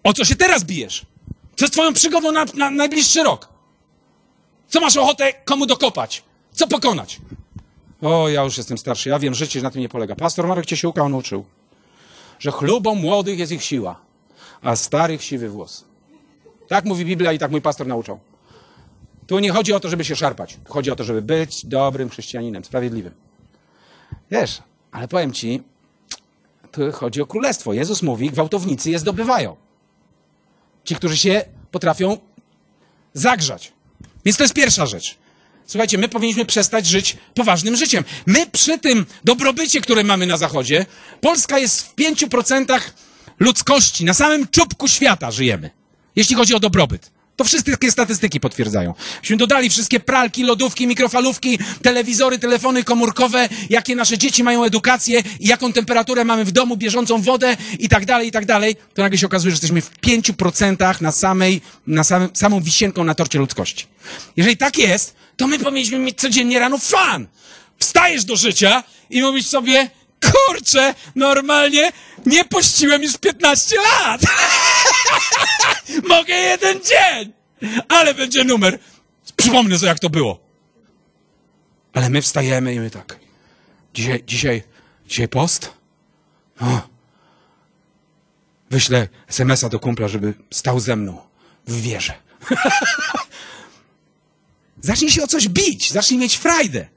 O co się teraz bijesz? Co jest twoją przygodą na, na najbliższy rok? Co masz ochotę komu dokopać? Co pokonać? O, ja już jestem starszy, ja wiem, życie na tym nie polega. Pastor Marek Ciesiłka nauczył, że chlubą młodych jest ich siła, a starych siwy włos. Tak mówi Biblia i tak mój pastor nauczał. Tu nie chodzi o to, żeby się szarpać. Chodzi o to, żeby być dobrym chrześcijaninem, sprawiedliwym. Wiesz, ale powiem ci, tu chodzi o królestwo. Jezus mówi, gwałtownicy je zdobywają. Ci, którzy się potrafią zagrzać. Więc to jest pierwsza rzecz. Słuchajcie, my powinniśmy przestać żyć poważnym życiem. My przy tym dobrobycie, które mamy na Zachodzie, Polska jest w pięciu procentach ludzkości, na samym czubku świata żyjemy, jeśli chodzi o dobrobyt. To wszystkie statystyki potwierdzają. Myśmy dodali wszystkie pralki, lodówki, mikrofalówki, telewizory, telefony komórkowe, jakie nasze dzieci mają edukację, jaką temperaturę mamy w domu, bieżącą wodę i tak dalej, i tak dalej. To nagle się okazuje, że jesteśmy w pięciu procentach na samej, na samym, samą wisienką na torcie ludzkości. Jeżeli tak jest, to my powinniśmy mieć codziennie rano fan. Wstajesz do życia i mówisz sobie, kurczę, normalnie nie pościłem już piętnaście lat. Mogę jeden dzień, ale będzie numer. Przypomnę sobie, jak to było. Ale my wstajemy i my tak. Dzisiaj, dzisiaj, dzisiaj post? O. Wyślę es em es a do kumpla, żeby stał ze mną w wierze. Zacznij się o coś bić, zacznij mieć frajdę.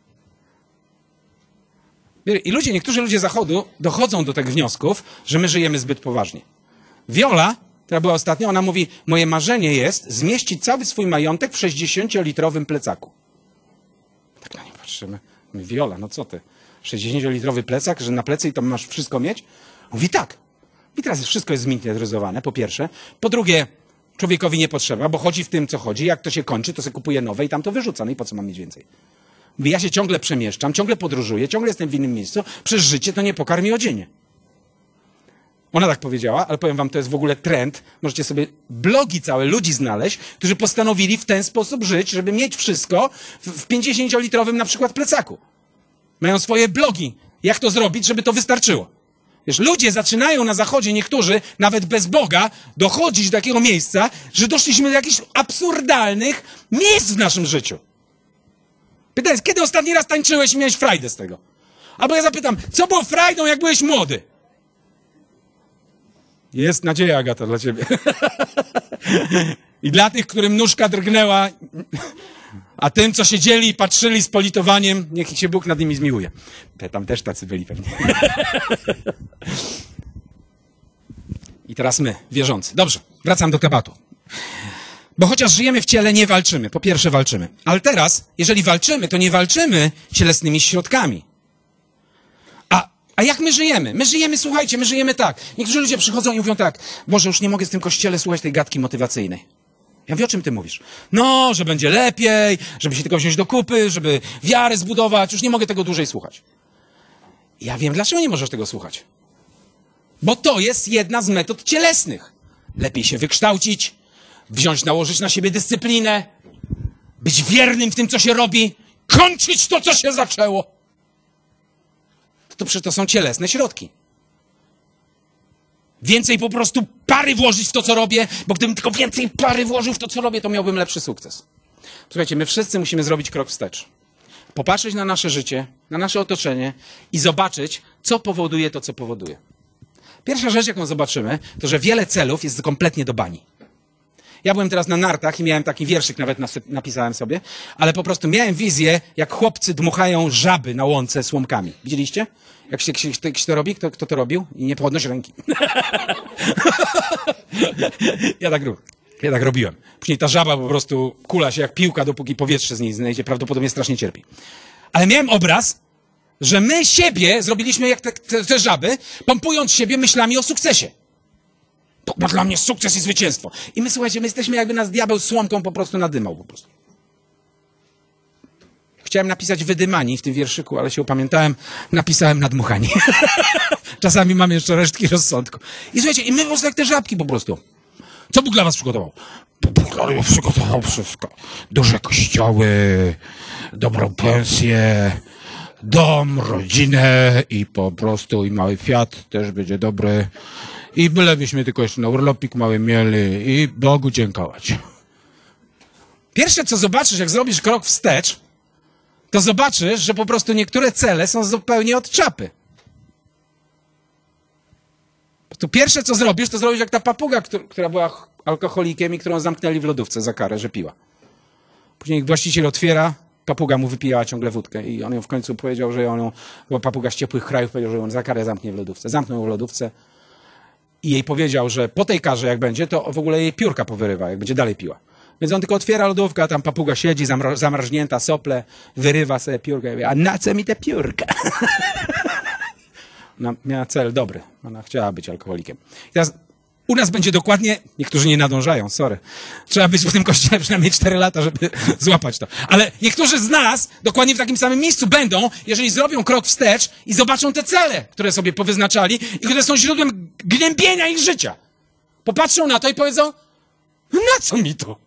I ludzie, niektórzy ludzie Zachodu dochodzą do tych wniosków, że my żyjemy zbyt poważnie. Viola, która była ostatnio, ona mówi, moje marzenie jest zmieścić cały swój majątek w sześćdziesięciolitrowym plecaku. Tak na nie patrzymy. Mówi, Viola, no co ty? sześćdziesięciolitrowy plecak, że na plecy i tam masz wszystko mieć? Mówi, tak. I teraz wszystko jest zminiaturyzowane, po pierwsze. Po drugie, człowiekowi nie potrzeba, bo chodzi w tym, co chodzi. Jak to się kończy, to sobie kupuje nowe i tam to wyrzuca. No i po co mam mieć więcej? Mówi, ja się ciągle przemieszczam, ciągle podróżuję, ciągle jestem w innym miejscu. Przez życie to nie pokarmi odzienie. Ona tak powiedziała, ale powiem wam, to jest w ogóle trend. Możecie sobie blogi całe ludzi znaleźć, którzy postanowili w ten sposób żyć, żeby mieć wszystko w pięćdziesięciolitrowym na przykład plecaku. Mają swoje blogi, jak to zrobić, żeby to wystarczyło. Wiesz, ludzie zaczynają na Zachodzie, niektórzy, nawet bez Boga, dochodzić do takiego miejsca, że doszliśmy do jakichś absurdalnych miejsc w naszym życiu. Pytanie, kiedy ostatni raz tańczyłeś i miałeś frajdę z tego? Albo ja zapytam, co było frajdą, jak byłeś młody? Jest nadzieja, Agata, dla ciebie. I dla tych, którym nóżka drgnęła, a tym, co siedzieli i patrzyli z politowaniem, niech się Bóg nad nimi zmiłuje. Tam też tacy byli pewnie. I teraz my, wierzący. Dobrze, wracam do tematu. Bo chociaż żyjemy w ciele, nie walczymy. Po pierwsze walczymy. Ale teraz, jeżeli walczymy, to nie walczymy cielesnymi środkami. A, a jak my żyjemy? My żyjemy, słuchajcie, my żyjemy tak. Niektórzy ludzie przychodzą i mówią tak, Boże, już nie mogę w tym kościele słuchać tej gadki motywacyjnej. Ja mówię, o czym ty mówisz? No, że będzie lepiej, żeby się tylko wziąć do kupy, żeby wiarę zbudować. Już nie mogę tego dłużej słuchać. Ja wiem, dlaczego nie możesz tego słuchać. Bo to jest jedna z metod cielesnych. Lepiej się wykształcić, wziąć, nałożyć na siebie dyscyplinę, być wiernym w tym, co się robi, kończyć to, co się zaczęło. To przecież to są cielesne środki. Więcej po prostu pary włożyć w to, co robię, bo gdybym tylko więcej pary włożył w to, co robię, to miałbym lepszy sukces. Słuchajcie, my wszyscy musimy zrobić krok wstecz. Popatrzeć na nasze życie, na nasze otoczenie i zobaczyć, co powoduje to, co powoduje. Pierwsza rzecz, jaką zobaczymy, to, że wiele celów jest kompletnie do bani. Ja byłem teraz na nartach i miałem taki wierszyk, nawet napisałem sobie, ale po prostu miałem wizję, jak chłopcy dmuchają żaby na łące słomkami. Widzieliście? Jak się, się, się, się to robi? Kto, kto to robił? I nie podnoś ręki. ja, tak, ja tak robiłem. Później ta żaba po prostu kula się jak piłka, dopóki powietrze z niej znajdzie. Prawdopodobnie strasznie cierpi. Ale miałem obraz, że my siebie zrobiliśmy jak te, te, te żaby, pompując siebie myślami o sukcesie. To ma dla mnie sukces i zwycięstwo. I my, słuchajcie, my jesteśmy jakby nas diabeł słomką po prostu nadymał po prostu. Chciałem napisać wydymani w tym wierszyku, ale się upamiętałem, napisałem nadmuchani. Czasami mam jeszcze resztki rozsądku. I słuchajcie, i my po prostu jak te żabki po prostu. Co Bóg dla was przygotował? Bóg dla was przygotował wszystko. Duże kościoły, dobrą pensję, dom, rodzinę i po prostu i mały Fiat też będzie dobry. I bylebyśmy tylko jeszcze na urlopik mały mieli i Bogu dziękować. Pierwsze, co zobaczysz, jak zrobisz krok wstecz, to zobaczysz, że po prostu niektóre cele są zupełnie od czapy. To pierwsze, co zrobisz, to zrobisz jak ta papuga, która była alkoholikiem i którą zamknęli w lodówce za karę, że piła. Później właściciel otwiera, papuga mu wypijała ciągle wódkę i on ją w końcu powiedział, że ją, bo papuga z ciepłych krajów powiedział, że ją za karę zamknie w lodówce. Zamknął ją w lodówce i jej powiedział, że po tej karze jak będzie, to w ogóle jej piórka powyrywa, jak będzie dalej piła. Więc on tylko otwiera lodówkę, a tam papuga siedzi, zamro- zamrażnięta, sople, wyrywa sobie piórkę i mówi, a na co mi te piórka? Ona miała cel dobry. Ona chciała być alkoholikiem. I teraz u nas będzie dokładnie, niektórzy nie nadążają, sorry. Trzeba być w tym kościele przynajmniej cztery lata, żeby złapać to. Ale niektórzy z nas dokładnie w takim samym miejscu będą, jeżeli zrobią krok wstecz i zobaczą te cele, które sobie powyznaczali i które są źródłem gnębienia ich życia. Popatrzą na to i powiedzą, na co mi to?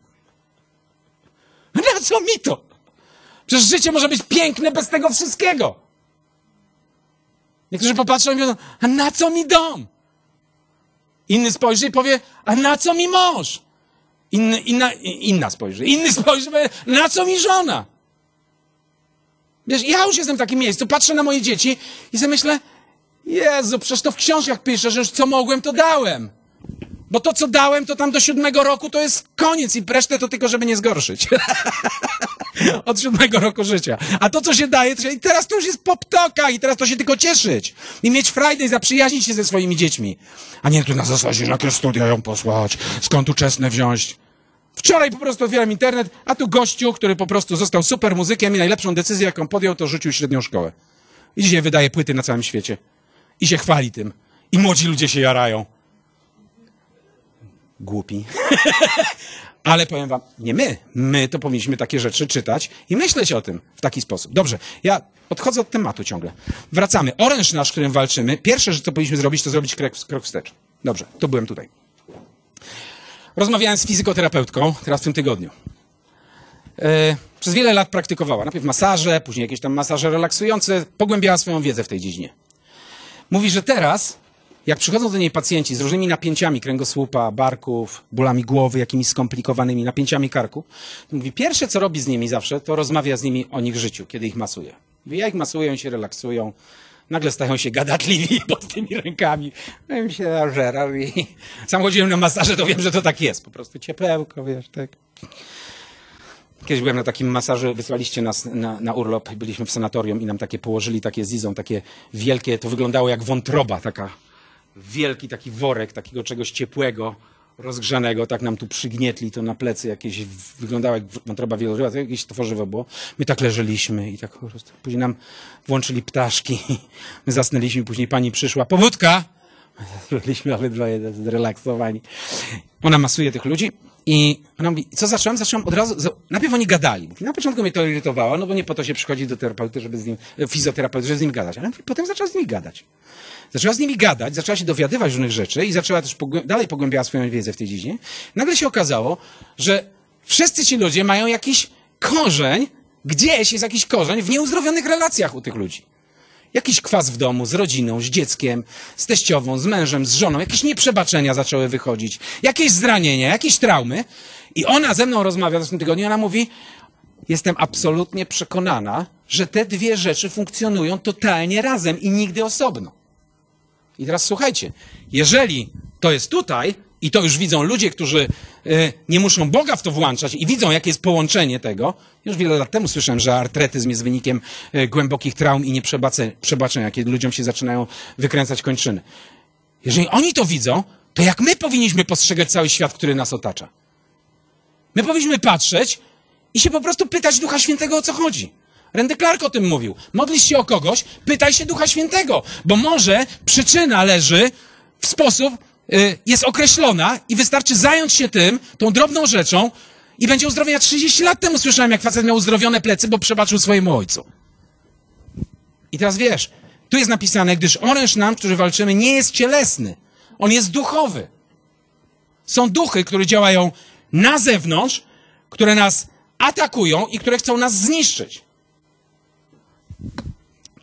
Na co mi to? Przecież życie może być piękne bez tego wszystkiego. Niektórzy popatrzą i powiedzą, a na co mi dom? Inny spojrzy i powie, a na co mi mąż? Inny, inna, inna spojrzy. Inny spojrzy i powie, na co mi żona? Wiesz, ja już jestem w takim miejscu, patrzę na moje dzieci i sobie myślę, Jezu, przecież to w książkach pisze, że już co mogłem, to dałem. Bo to, co dałem, to tam do siódmego roku to jest koniec i resztę to tylko, żeby nie zgorszyć. Od siódmego roku życia. A to, co się daje, to się... i teraz to już jest poptoka i teraz to się tylko cieszyć. I mieć frajdę i zaprzyjaźnić się ze swoimi dziećmi. A nie tu na zasadzie, że jakie studia ją posłać, skąd uczestne wziąć. Wczoraj po prostu otwieram internet, a tu gościu, który po prostu został super muzykiem i najlepszą decyzję, jaką podjął, to rzucił średnią szkołę. I dzisiaj wydaje płyty na całym świecie. I się chwali tym. I młodzi ludzie się jarają. Głupi. Ale powiem wam, nie my. My to powinniśmy takie rzeczy czytać i myśleć o tym w taki sposób. Dobrze, ja odchodzę od tematu ciągle. Wracamy. Oręż nasz, którym walczymy, pierwsze, co powinniśmy zrobić, to zrobić krok, krok wstecz. Dobrze, to byłem tutaj. Rozmawiałem z fizykoterapeutką teraz w tym tygodniu. Yy, przez wiele lat praktykowała. Najpierw masaże, później jakieś tam masaże relaksujące. Pogłębiała swoją wiedzę w tej dziedzinie. Mówi, że teraz, jak przychodzą do niej pacjenci z różnymi napięciami kręgosłupa, barków, bólami głowy, jakimiś skomplikowanymi napięciami karku, to mówi, pierwsze, co robi z nimi zawsze, to rozmawia z nimi o nich życiu, kiedy ich masuje. Mówi, ja ich masuję, oni się relaksują, nagle stają się gadatliwi pod tymi rękami. No im się dobrze robi. Sam chodziłem na masaże, to wiem, że to tak jest. Po prostu ciepełko, wiesz, tak. Kiedyś byłem na takim masażu, wysłaliście nas na, na urlop, byliśmy w sanatorium i nam takie położyli, takie z Izą, takie wielkie, to wyglądało jak wątroba, taka wielki taki worek, takiego czegoś ciepłego, rozgrzanego, tak nam tu przygnietli to na plecy, jakieś, wyglądało jak wątroba wielożywa, to jakieś tworzywo było. My tak leżeliśmy i tak po prostu, później nam włączyli ptaszki, my zasnęliśmy, później pani przyszła, pobudka! Byliśmy obydwoje zrelaksowani. Ona masuje tych ludzi i ona mówi, co zacząłem? Zacząłem od razu, najpierw oni gadali. Mówi, na początku mnie to irytowało, no bo nie po to się przychodzi do terapeuty, żeby z nim, fizjoterapeuty, żeby z nim gadać. Ale mówi, potem zaczęła z nimi gadać. Zaczęła z nimi gadać, zaczęła się dowiadywać różnych rzeczy i zaczęła też pogłę- dalej pogłębiała swoją wiedzę w tej dziedzinie. Nagle się okazało, że wszyscy ci ludzie mają jakiś korzeń, gdzieś jest jakiś korzeń w nieuzdrowionych relacjach u tych ludzi. Jakiś kwas w domu, z rodziną, z dzieckiem, z teściową, z mężem, z żoną. Jakieś nieprzebaczenia zaczęły wychodzić. Jakieś zranienia, jakieś traumy. I ona ze mną rozmawia w tym tygodniu. Ona mówi, jestem absolutnie przekonana, że te dwie rzeczy funkcjonują totalnie razem i nigdy osobno. I teraz słuchajcie, jeżeli to jest tutaj i to już widzą ludzie, którzy y, nie muszą Boga w to włączać i widzą, jakie jest połączenie tego, już wiele lat temu słyszałem, że artretyzm jest wynikiem y, głębokich traum i nieprzebaczenia, kiedy ludziom się zaczynają wykręcać kończyny. Jeżeli oni to widzą, to jak my powinniśmy postrzegać cały świat, który nas otacza? My powinniśmy patrzeć i się po prostu pytać Ducha Świętego, o co chodzi. Randy Clark o tym mówił. Modlisz się o kogoś, pytaj się Ducha Świętego, bo może przyczyna leży w sposób, y, jest określona i wystarczy zająć się tym, tą drobną rzeczą i będzie uzdrowienia. trzydzieści lat temu słyszałem, jak facet miał uzdrowione plecy, bo przebaczył swojemu ojcu. I teraz wiesz, tu jest napisane, gdyż oręż nam, którzy walczymy, nie jest cielesny. On jest duchowy. Są duchy, które działają na zewnątrz, które nas atakują i które chcą nas zniszczyć.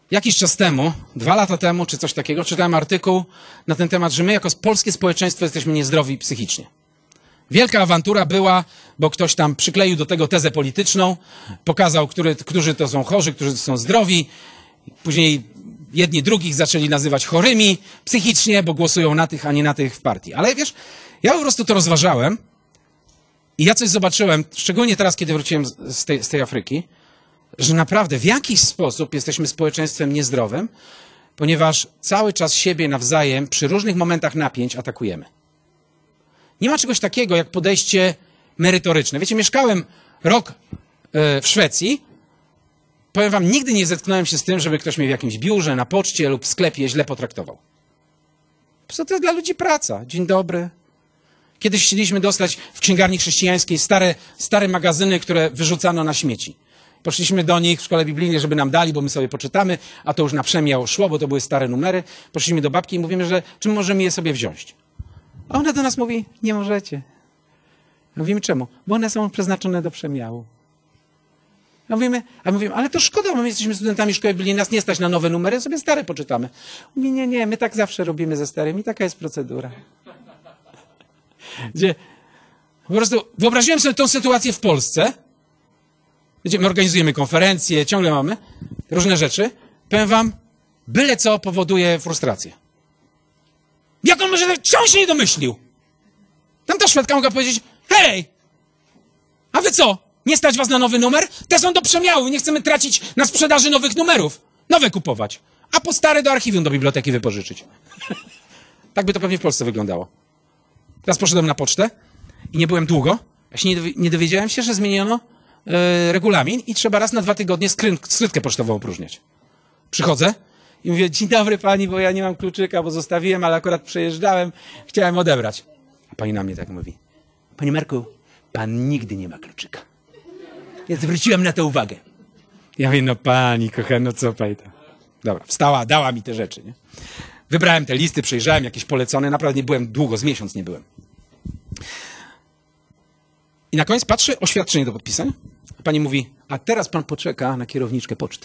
Jakiś czas temu, dwa lata temu, czy coś takiego, czytałem artykuł na ten temat, że my jako polskie społeczeństwo jesteśmy niezdrowi psychicznie. Wielka awantura była, bo ktoś tam przykleił do tego tezę polityczną, pokazał, który, którzy to są chorzy, którzy to są zdrowi. Później jedni drugich zaczęli nazywać chorymi psychicznie, bo głosują na tych, a nie na tych w partii. Ale wiesz, ja po prostu to rozważałem i ja coś zobaczyłem, szczególnie teraz, kiedy wróciłem z tej, z tej Afryki, że naprawdę w jakiś sposób jesteśmy społeczeństwem niezdrowym, ponieważ cały czas siebie nawzajem przy różnych momentach napięć atakujemy. Nie ma czegoś takiego jak podejście merytoryczne. Wiecie, mieszkałem rok w Szwecji. Powiem wam, nigdy nie zetknąłem się z tym, żeby ktoś mnie w jakimś biurze, na poczcie lub w sklepie źle potraktował. Po prostu to jest dla ludzi praca. Dzień dobry. Kiedyś chcieliśmy dostać w księgarni chrześcijańskiej stare, stare magazyny, które wyrzucano na śmieci. Poszliśmy do nich w szkole biblijnej, żeby nam dali, bo my sobie poczytamy, a to już na przemiał szło, bo to były stare numery. Poszliśmy do babki i mówimy, że czym możemy je sobie wziąć? A ona do nas mówi, nie możecie. Mówimy, czemu? Bo one są przeznaczone do przemiału. A mówimy, a mówimy, ale to szkoda, my jesteśmy studentami szkoły biblijnej, nas nie stać na nowe numery, sobie stare poczytamy. Mówi, nie, nie, my tak zawsze robimy ze starymi, taka jest procedura. Gdzie po prostu wyobraziłem sobie tą sytuację w Polsce. Wiecie, my organizujemy konferencje, ciągle mamy różne rzeczy. Powiem wam, byle co powoduje frustrację. Jak on może, czemu się nie domyślił? Tamta Szwedka mogła powiedzieć, hej, a wy co? Nie stać was na nowy numer? Te są do przemiału, nie chcemy tracić na sprzedaży nowych numerów. Nowe kupować. A po stare do archiwum do biblioteki wypożyczyć. Tak by to pewnie w Polsce wyglądało. Teraz poszedłem na pocztę i nie byłem długo. Ja się nie, dowi nie dowiedziałem się, że zmieniono e, regulamin i trzeba raz na dwa tygodnie skryn skrytkę pocztową opróżniać. Przychodzę i mówię, dzień dobry pani, bo ja nie mam kluczyka, bo zostawiłem, ale akurat przejeżdżałem, chciałem odebrać. A pani na mnie tak mówi, panie Marku, pan nigdy nie ma kluczyka. Ja zwróciłem na to uwagę. Ja mówię, no pani kochana, no co pani to? Dobra, wstała, dała mi te rzeczy, nie? Wybrałem te listy, przejrzałem jakieś polecone, naprawdę nie byłem długo, z miesiąc nie byłem. I na koniec patrzę, oświadczenie do podpisania. A pani mówi, a teraz pan poczeka na kierowniczkę poczty.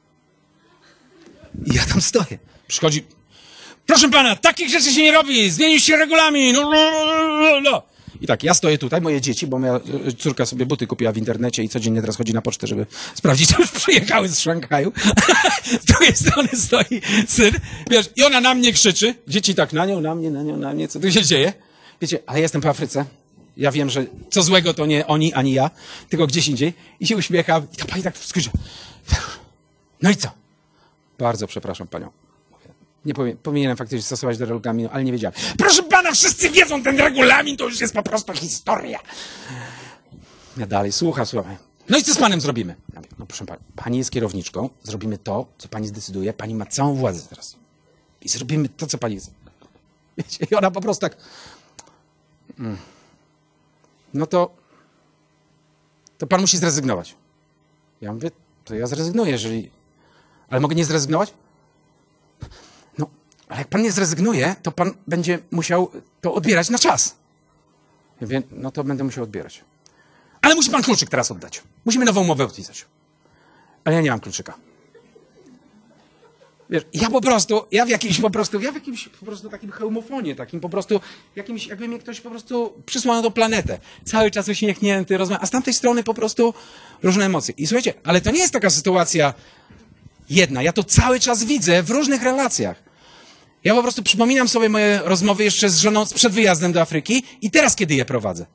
I ja tam stoję. Przychodzi, proszę pana, takich rzeczy się nie robi, zmienił się regulamin. I tak, ja stoję tutaj, moje dzieci, bo moja córka sobie buty kupiła w internecie i codziennie teraz chodzi na pocztę, żeby sprawdzić, czy już przyjechały z Szanghaju. Z drugiej strony stoi syn, wiesz, i ona na mnie krzyczy. Dzieci tak na nią, na mnie, na nią, na mnie. Co tu się dzieje? Wiecie, ale ja jestem po Afryce. Ja wiem, że co złego to nie oni, ani ja, tylko gdzieś indziej. I się uśmiecha. I ta pani tak skrycie. No i co? Bardzo przepraszam panią. Nie powiem, powinienem faktycznie stosować do regulaminu, ale nie wiedziałem. Proszę pana, wszyscy wiedzą, ten regulamin to już jest po prostu historia. Ja dalej, słucham, słucham. No i co z panem zrobimy? Ja mówię, no proszę pana, pani jest kierowniczką, zrobimy to, co pani zdecyduje, pani ma całą władzę teraz. I zrobimy to, co pani... Wiecie, i ona po prostu tak... Mm. No to... To pan musi zrezygnować. Ja mówię, to ja zrezygnuję, jeżeli... Ale mogę nie zrezygnować? No, ale jak pan nie zrezygnuje, to pan będzie musiał to odbierać na czas. Ja mówię, no to będę musiał odbierać. Ale musi pan kluczyk teraz oddać. Musimy nową umowę podpisać. Ale ja nie mam kluczyka. Wiesz, ja po prostu, ja w jakimś po prostu, ja w jakimś po prostu takim hełmofonie, takim po prostu, jakimś, jakby mnie ktoś po prostu przysłał na tą planetę. Cały czas uśmiechnięty, rozmawia, a z tamtej strony po prostu różne emocje. I słuchajcie, ale to nie jest taka sytuacja jedna. Ja to cały czas widzę w różnych relacjach. Ja po prostu przypominam sobie moje rozmowy jeszcze z żoną przed wyjazdem do Afryki i teraz, kiedy je prowadzę.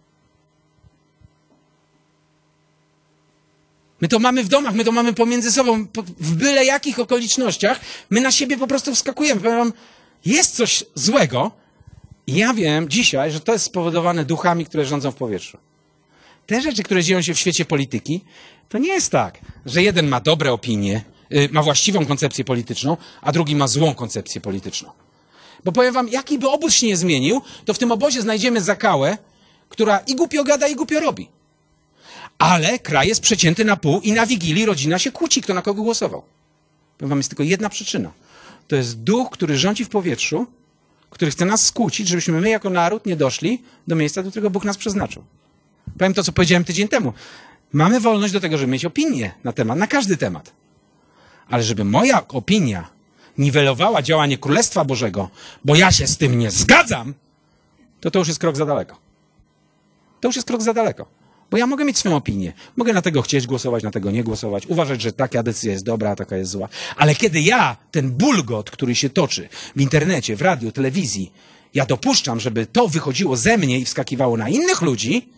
My to mamy w domach, my to mamy pomiędzy sobą, w byle jakich okolicznościach, my na siebie po prostu wskakujemy. Powiem wam, jest coś złego i ja wiem dzisiaj, że to jest spowodowane duchami, które rządzą w powietrzu. Te rzeczy, które dzieją się w świecie polityki, to nie jest tak, że jeden ma dobre opinie, ma właściwą koncepcję polityczną, a drugi ma złą koncepcję polityczną. Bo powiem wam, jaki by obóz się nie zmienił, to w tym obozie znajdziemy zakałę, która i głupio gada, i głupio robi. Ale kraj jest przecięty na pół i na Wigilii rodzina się kłóci, kto na kogo głosował. Powiem wam, jest tylko jedna przyczyna. To jest duch, który rządzi w powietrzu, który chce nas skłócić, żebyśmy my jako naród nie doszli do miejsca, do którego Bóg nas przeznaczył. Powiem to, co powiedziałem tydzień temu. Mamy wolność do tego, żeby mieć opinię na temat, na każdy temat. Ale żeby moja opinia niwelowała działanie Królestwa Bożego, bo ja się z tym nie zgadzam, to to już jest krok za daleko. To już jest krok za daleko. Bo ja mogę mieć swoją opinię. Mogę na tego chcieć głosować, na tego nie głosować. Uważać, że taka decyzja jest dobra, a taka jest zła. Ale kiedy ja, ten bulgot, który się toczy w internecie, w radiu, telewizji, ja dopuszczam, żeby to wychodziło ze mnie i wskakiwało na innych ludzi,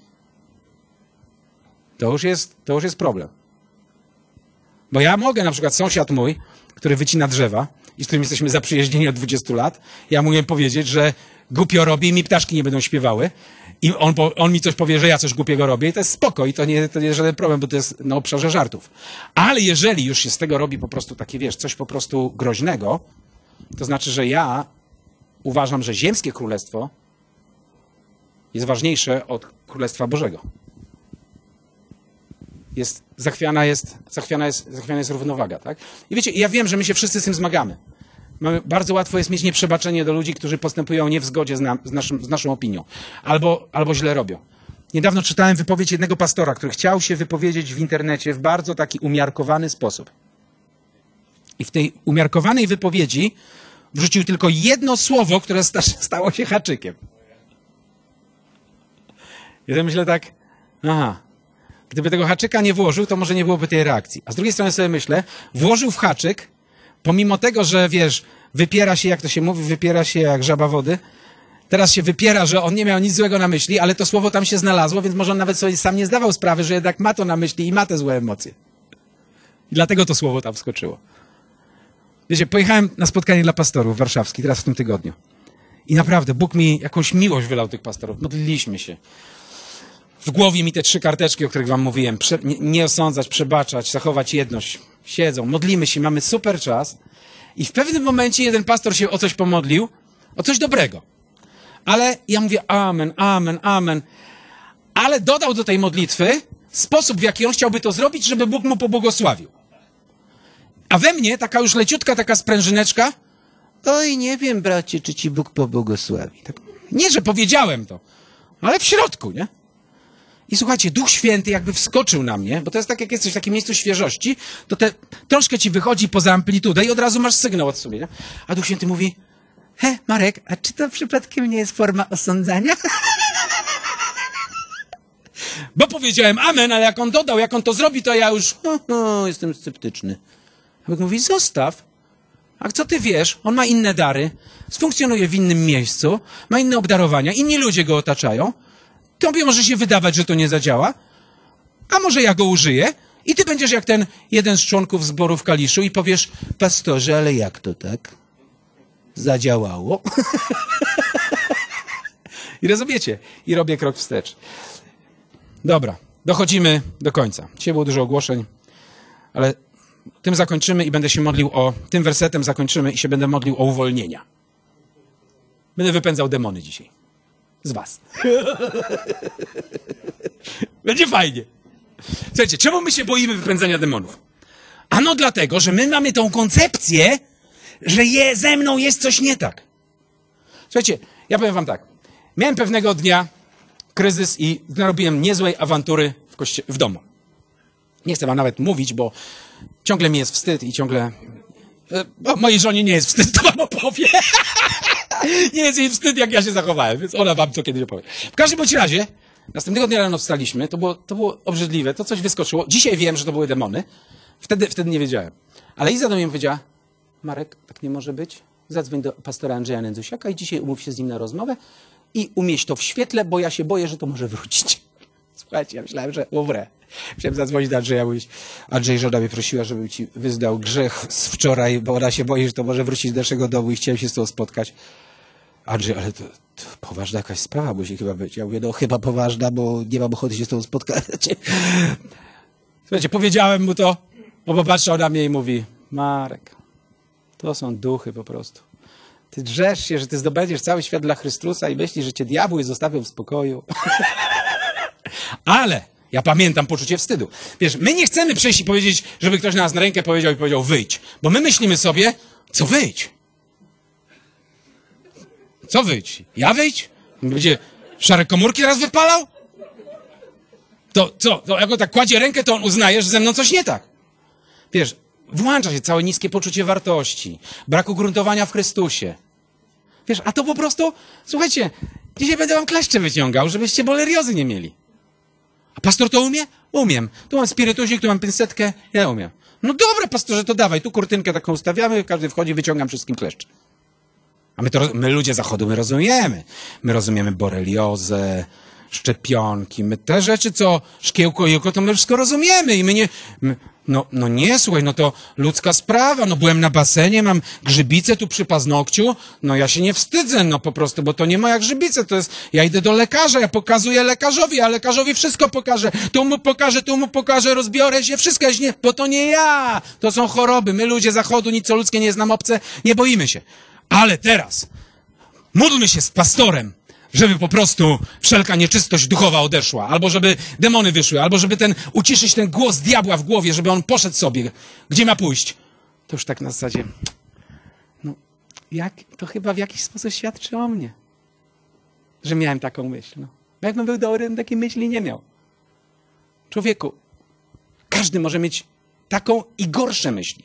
to już jest, to już jest problem. Bo ja mogę, na przykład sąsiad mój, który wycina drzewa i z którym jesteśmy zaprzyjaźnieni od dwudziestu lat, ja mogę powiedzieć, że głupio robi i mi ptaszki nie będą śpiewały. I on, on mi coś powie, że ja coś głupiego robię i to jest spoko i to nie, to nie jest żaden problem, bo to jest na obszarze żartów. Ale jeżeli już się z tego robi po prostu takie, wiesz, coś po prostu groźnego, to znaczy, że ja uważam, że ziemskie królestwo jest ważniejsze od Królestwa Bożego. Jest, zachwiana jest, zachwiana jest, zachwiana jest równowaga, tak? I wiecie, ja wiem, że my się wszyscy z tym zmagamy. Mamy, bardzo łatwo jest mieć nieprzebaczenie do ludzi, którzy postępują nie w zgodzie z, nam, z, naszym, z naszą opinią. Albo, albo źle robią. Niedawno czytałem wypowiedź jednego pastora, który chciał się wypowiedzieć w internecie w bardzo taki umiarkowany sposób. I w tej umiarkowanej wypowiedzi wrzucił tylko jedno słowo, które sta, stało się haczykiem. I ja myślę tak, aha, gdyby tego haczyka nie włożył, to może nie byłoby tej reakcji. A z drugiej strony sobie myślę, włożył w haczyk, pomimo tego, że wiesz, wypiera się, jak to się mówi, wypiera się jak żaba wody. Teraz się wypiera, że on nie miał nic złego na myśli, ale to słowo tam się znalazło, więc może on nawet sobie sam nie zdawał sprawy, że jednak ma to na myśli i ma te złe emocje. I dlatego to słowo tam wskoczyło. Wiecie, pojechałem na spotkanie dla pastorów warszawskich teraz w tym tygodniu. I naprawdę Bóg mi jakąś miłość wylał tych pastorów. Modliliśmy się. W głowie mi te trzy karteczki, o których wam mówiłem. Prze nie, nie osądzać, przebaczać, zachować jedność. Siedzą, modlimy się, mamy super czas. I w pewnym momencie jeden pastor się o coś pomodlił, o coś dobrego. Ale ja mówię amen, amen, amen. Ale dodał do tej modlitwy sposób, w jaki on chciałby to zrobić, żeby Bóg mu pobłogosławił. A we mnie taka już leciutka, taka sprężyneczka. Oj, nie wiem, bracie, czy ci Bóg pobłogosławi. Tak, nie, że powiedziałem to, ale w środku, nie? I słuchajcie, Duch Święty jakby wskoczył na mnie, bo to jest tak, jak jesteś w takim miejscu świeżości, to te, troszkę ci wychodzi poza amplitudę i od razu masz sygnał od sobie, nie? A Duch Święty mówi, he, Marek, a czy to przypadkiem nie jest forma osądzania? Bo powiedziałem amen, ale jak on dodał, jak on to zrobi, to ja już o, o, jestem sceptyczny. A Bóg mówi, zostaw. A co ty wiesz? On ma inne dary, funkcjonuje w innym miejscu, ma inne obdarowania, inni ludzie go otaczają. Tobie może się wydawać, że to nie zadziała, a może ja go użyję i ty będziesz jak ten jeden z członków zboru w Kaliszu i powiesz, pastorze, ale jak to tak? Zadziałało? I rozumiecie? I robię krok wstecz. Dobra, dochodzimy do końca. Dzisiaj było dużo ogłoszeń, ale tym zakończymy i będę się modlił o... Tym wersetem zakończymy i się będę modlił o uwolnienia. Będę wypędzał demony dzisiaj. Z was. Będzie fajnie. Słuchajcie, czemu my się boimy wypędzania demonów? Ano dlatego, że my mamy tą koncepcję, że je, ze mną jest coś nie tak. Słuchajcie, ja powiem wam tak. Miałem pewnego dnia kryzys i narobiłem niezłej awantury w, koście- w domu. Nie chcę wam nawet mówić, bo ciągle mi jest wstyd i ciągle... Bo mojej żonie nie jest wstyd, to wam opowie. Nie jest jej wstyd, jak ja się zachowałem, więc ona wam co kiedyś opowie. W każdym bądź razie, następnego dnia rano wstaliśmy, to było, to było obrzydliwe, to coś wyskoczyło. Dzisiaj wiem, że to były demony. Wtedy, wtedy nie wiedziałem. Ale Iza do mnie powiedziała, Marek, tak nie może być. Zadzwoń do pastora Andrzeja Nędzusiaka i dzisiaj umów się z nim na rozmowę i umieść to w świetle, bo ja się boję, że to może wrócić. Słuchajcie, ja myślałem, że łowrę. Chciałem zadzwonić do Andrzeja, mówić, Andrzej, żona mnie prosiła, żebym ci wyznał grzech z wczoraj, bo ona się boi, że to może wrócić do naszego domu i chciałem się z tą spotkać. Andrzej, ale to, to poważna jakaś sprawa musi chyba być. Ja mówię, no chyba poważna, bo nie mam ochoty się z tą spotkać. Słuchajcie, powiedziałem mu to, on popatrzył na mnie i mówi, Marek, to są duchy po prostu. Ty drzesz się, że ty zdobędziesz cały świat dla Chrystusa i myślisz, że cię diabły zostawią w spokoju. Ale ja pamiętam poczucie wstydu. Wiesz, my nie chcemy przyjść i powiedzieć, żeby ktoś na nas na rękę powiedział i powiedział wyjdź. Bo my myślimy sobie, co wyjdź? Co wyjdź? Ja wyjdź? Będzie szare komórki raz wypalał? To co? To jak on tak kładzie rękę, to on uznaje, że ze mną coś nie tak. Wiesz, włącza się całe niskie poczucie wartości, brak ugruntowania w Chrystusie. Wiesz, a to po prostu, słuchajcie, dzisiaj będę wam kleszcze wyciągał, żebyście boleriozy nie mieli. A pastor to umie? Umiem. Tu mam spirytuzik, tu mam pinsetkę, ja umiem. No dobra, pastorze, to dawaj, tu kurtynkę taką ustawiamy, każdy wchodzi, wyciągam wszystkim kleszcze. A my, to, my ludzie zachodu, my rozumiemy. My rozumiemy boreliozę, szczepionki, my te rzeczy, co szkiełko i oko, to my wszystko rozumiemy i my nie... My, no, no nie, słuchaj, no to ludzka sprawa, no byłem na basenie, mam grzybicę tu przy paznokciu, no ja się nie wstydzę, no po prostu, bo to nie moja grzybica, to jest, ja idę do lekarza, ja pokazuję lekarzowi, a lekarzowi wszystko pokażę, tu mu pokażę, tu mu pokażę, rozbiorę się, wszystko jest nie, bo to nie ja, to są choroby, my ludzie zachodu, nic co ludzkie nie znam obce, nie boimy się. Ale teraz módlmy się z pastorem, żeby po prostu wszelka nieczystość duchowa odeszła, albo żeby demony wyszły, albo żeby ten, uciszyć ten głos diabła w głowie, żeby on poszedł sobie, gdzie ma pójść. To już tak na zasadzie, no, jak, to chyba w jakiś sposób świadczy o mnie, że miałem taką myśl. No. Bo jakbym był dobry, bym takiej myśli nie miał. Człowieku, każdy może mieć taką i gorsze myśli.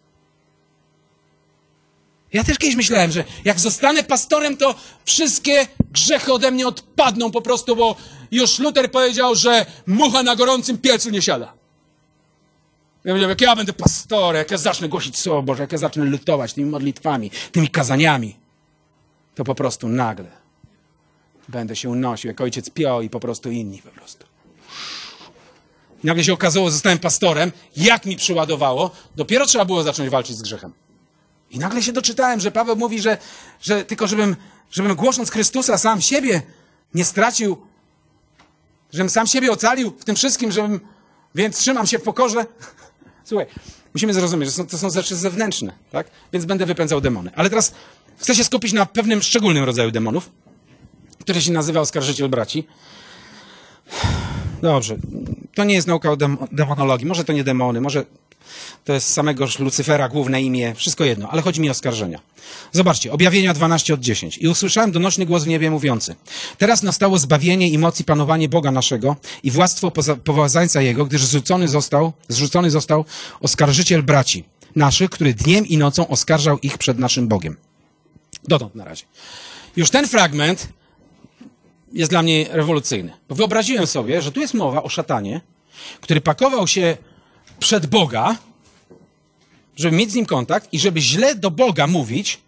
Ja też kiedyś myślałem, że jak zostanę pastorem, to wszystkie grzechy ode mnie odpadną po prostu, bo już Luter powiedział, że mucha na gorącym piecu nie siada. Ja powiedziałem, jak ja będę pastorem, jak ja zacznę głosić Słowo Boże, jak ja zacznę lutować tymi modlitwami, tymi kazaniami, to po prostu nagle będę się unosił, jak ojciec Pio i po prostu inni po prostu. I nagle się okazało, że zostałem pastorem, jak mi przyładowało, dopiero trzeba było zacząć walczyć z grzechem. I nagle się doczytałem, że Paweł mówi, że, że tylko żebym, żebym głosząc Chrystusa sam siebie nie stracił, żebym sam siebie ocalił w tym wszystkim, żebym, więc trzymam się w pokorze. Słuchaj, musimy zrozumieć, że są, to są rzeczy zewnętrzne, tak? Więc będę wypędzał demony. Ale teraz chcę się skupić na pewnym szczególnym rodzaju demonów, który się nazywa oskarżyciel braci. Dobrze, to nie jest nauka o dem- demonologii, może to nie demony, może to jest samego Lucyfera główne imię, wszystko jedno, ale chodzi mi o oskarżenia. Zobaczcie, Objawienia dwanaście od dziesięć. I usłyszałem donośny głos w niebie mówiący: teraz nastało zbawienie i moc i panowanie Boga naszego i władztwo pomazańca Jego, gdyż zrzucony został, zrzucony został oskarżyciel braci naszych, który dniem i nocą oskarżał ich przed naszym Bogiem. Dotąd na razie. Już ten fragment jest dla mnie rewolucyjny. Bo wyobraziłem sobie, że tu jest mowa o szatanie, który pakował się przed Boga, żeby mieć z nim kontakt i żeby źle do Boga mówić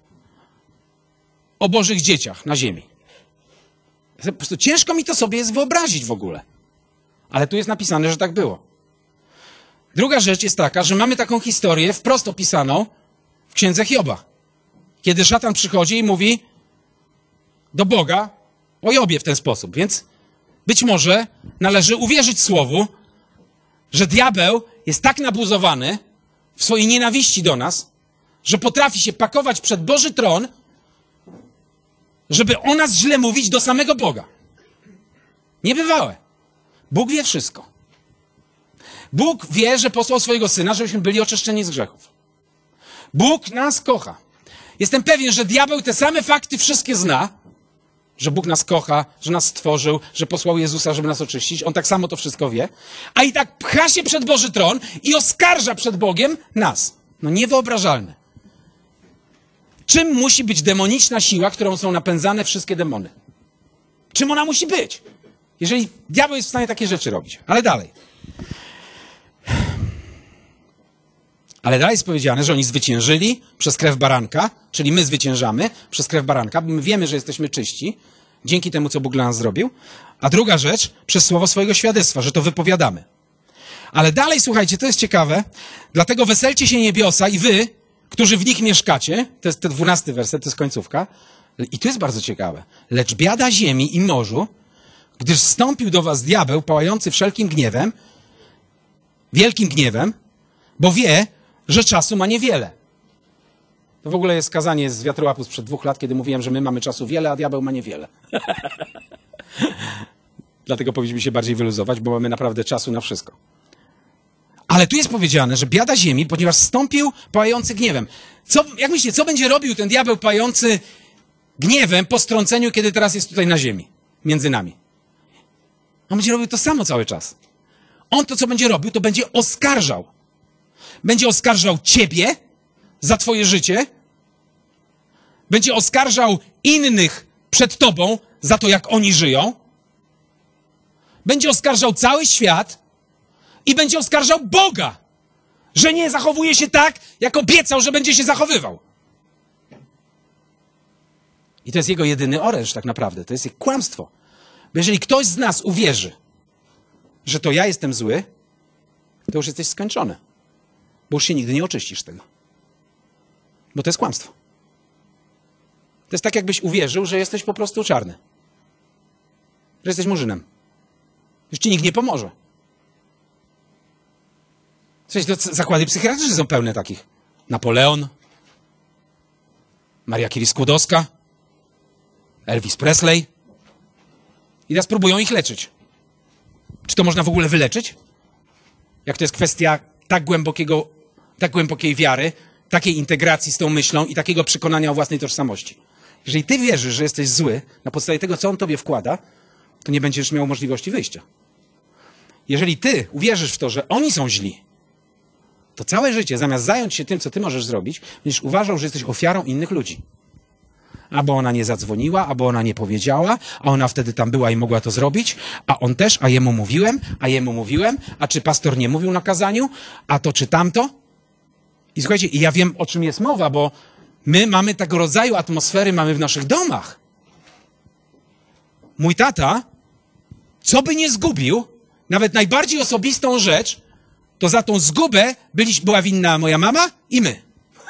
o Bożych dzieciach na ziemi. Po prostu ciężko mi to sobie jest wyobrazić w ogóle. Ale tu jest napisane, że tak było. Druga rzecz jest taka, że mamy taką historię wprost opisaną w księdze Hioba. Kiedy szatan przychodzi i mówi do Boga o Jobie w ten sposób. Więc być może należy uwierzyć słowu, że diabeł jest tak nabuzowany w swojej nienawiści do nas, że potrafi się pakować przed Boży tron, żeby o nas źle mówić do samego Boga. Niebywałe. Bóg wie wszystko. Bóg wie, że posłał swojego Syna, żebyśmy byli oczyszczeni z grzechów. Bóg nas kocha. Jestem pewien, że diabeł te same fakty wszystkie zna, że Bóg nas kocha, że nas stworzył, że posłał Jezusa, żeby nas oczyścić. On tak samo to wszystko wie. A i tak pcha się przed Boży tron i oskarża przed Bogiem nas. No niewyobrażalne. Czym musi być demoniczna siła, którą są napędzane wszystkie demony? Czym ona musi być? Jeżeli diabeł jest w stanie takie rzeczy robić. Ale dalej. Ale dalej jest powiedziane, że oni zwyciężyli przez krew baranka, czyli my zwyciężamy przez krew baranka, bo my wiemy, że jesteśmy czyści, dzięki temu, co Bóg dla nas zrobił. A druga rzecz, przez słowo swojego świadectwa, że to wypowiadamy. Ale dalej, słuchajcie, to jest ciekawe, dlatego weselcie się niebiosa i wy, którzy w nich mieszkacie, to jest ten dwunasty werset, to jest końcówka, i to jest bardzo ciekawe. Lecz biada ziemi i morzu, gdyż zstąpił do was diabeł, pałający wszelkim gniewem, wielkim gniewem, bo wie, że czasu ma niewiele. To w ogóle jest kazanie z wiatrołapu sprzed dwóch lat, kiedy mówiłem, że my mamy czasu wiele, a diabeł ma niewiele. Dlatego powinniśmy się bardziej wyluzować, bo mamy naprawdę czasu na wszystko. Ale tu jest powiedziane, że biada ziemi, ponieważ zstąpił pałający gniewem. Co, jak myślicie, co będzie robił ten diabeł pałający gniewem po strąceniu, kiedy teraz jest tutaj na ziemi, między nami? On będzie robił to samo cały czas. On to, co będzie robił, to będzie oskarżał. będzie oskarżał ciebie za twoje życie, będzie oskarżał innych przed tobą za to, jak oni żyją, będzie oskarżał cały świat i będzie oskarżał Boga, że nie zachowuje się tak, jak obiecał, że będzie się zachowywał. I to jest jego jedyny oręż tak naprawdę, to jest ich kłamstwo. Bo jeżeli ktoś z nas uwierzy, że to ja jestem zły, to już jesteś skończony. Bo już się nigdy nie oczyścisz z tego. Bo to jest kłamstwo. To jest tak, jakbyś uwierzył, że jesteś po prostu czarny. Że jesteś murzynem. Już ci nikt nie pomoże. Słuchajcie, to zakłady psychiatryczne są pełne takich. Napoleon, Maria Curie-Skłodowska, Elvis Presley. I teraz próbują ich leczyć. Czy to można w ogóle wyleczyć? Jak to jest kwestia tak głębokiego, tak głębokiej wiary, takiej integracji z tą myślą i takiego przekonania o własnej tożsamości. Jeżeli ty wierzysz, że jesteś zły na podstawie tego, co on tobie wkłada, to nie będziesz miał możliwości wyjścia. Jeżeli ty uwierzysz w to, że oni są źli, to całe życie, zamiast zająć się tym, co ty możesz zrobić, będziesz uważał, że jesteś ofiarą innych ludzi. Albo ona nie zadzwoniła, albo ona nie powiedziała, a ona wtedy tam była i mogła to zrobić, a on też, a jemu mówiłem, a jemu mówiłem, a czy pastor nie mówił na kazaniu, a to czy tamto. I słuchajcie, i ja wiem, o czym jest mowa, bo my mamy tego rodzaju atmosfery, mamy w naszych domach. Mój tata, co by nie zgubił, nawet najbardziej osobistą rzecz, to za tą zgubę byli, była winna moja mama i my.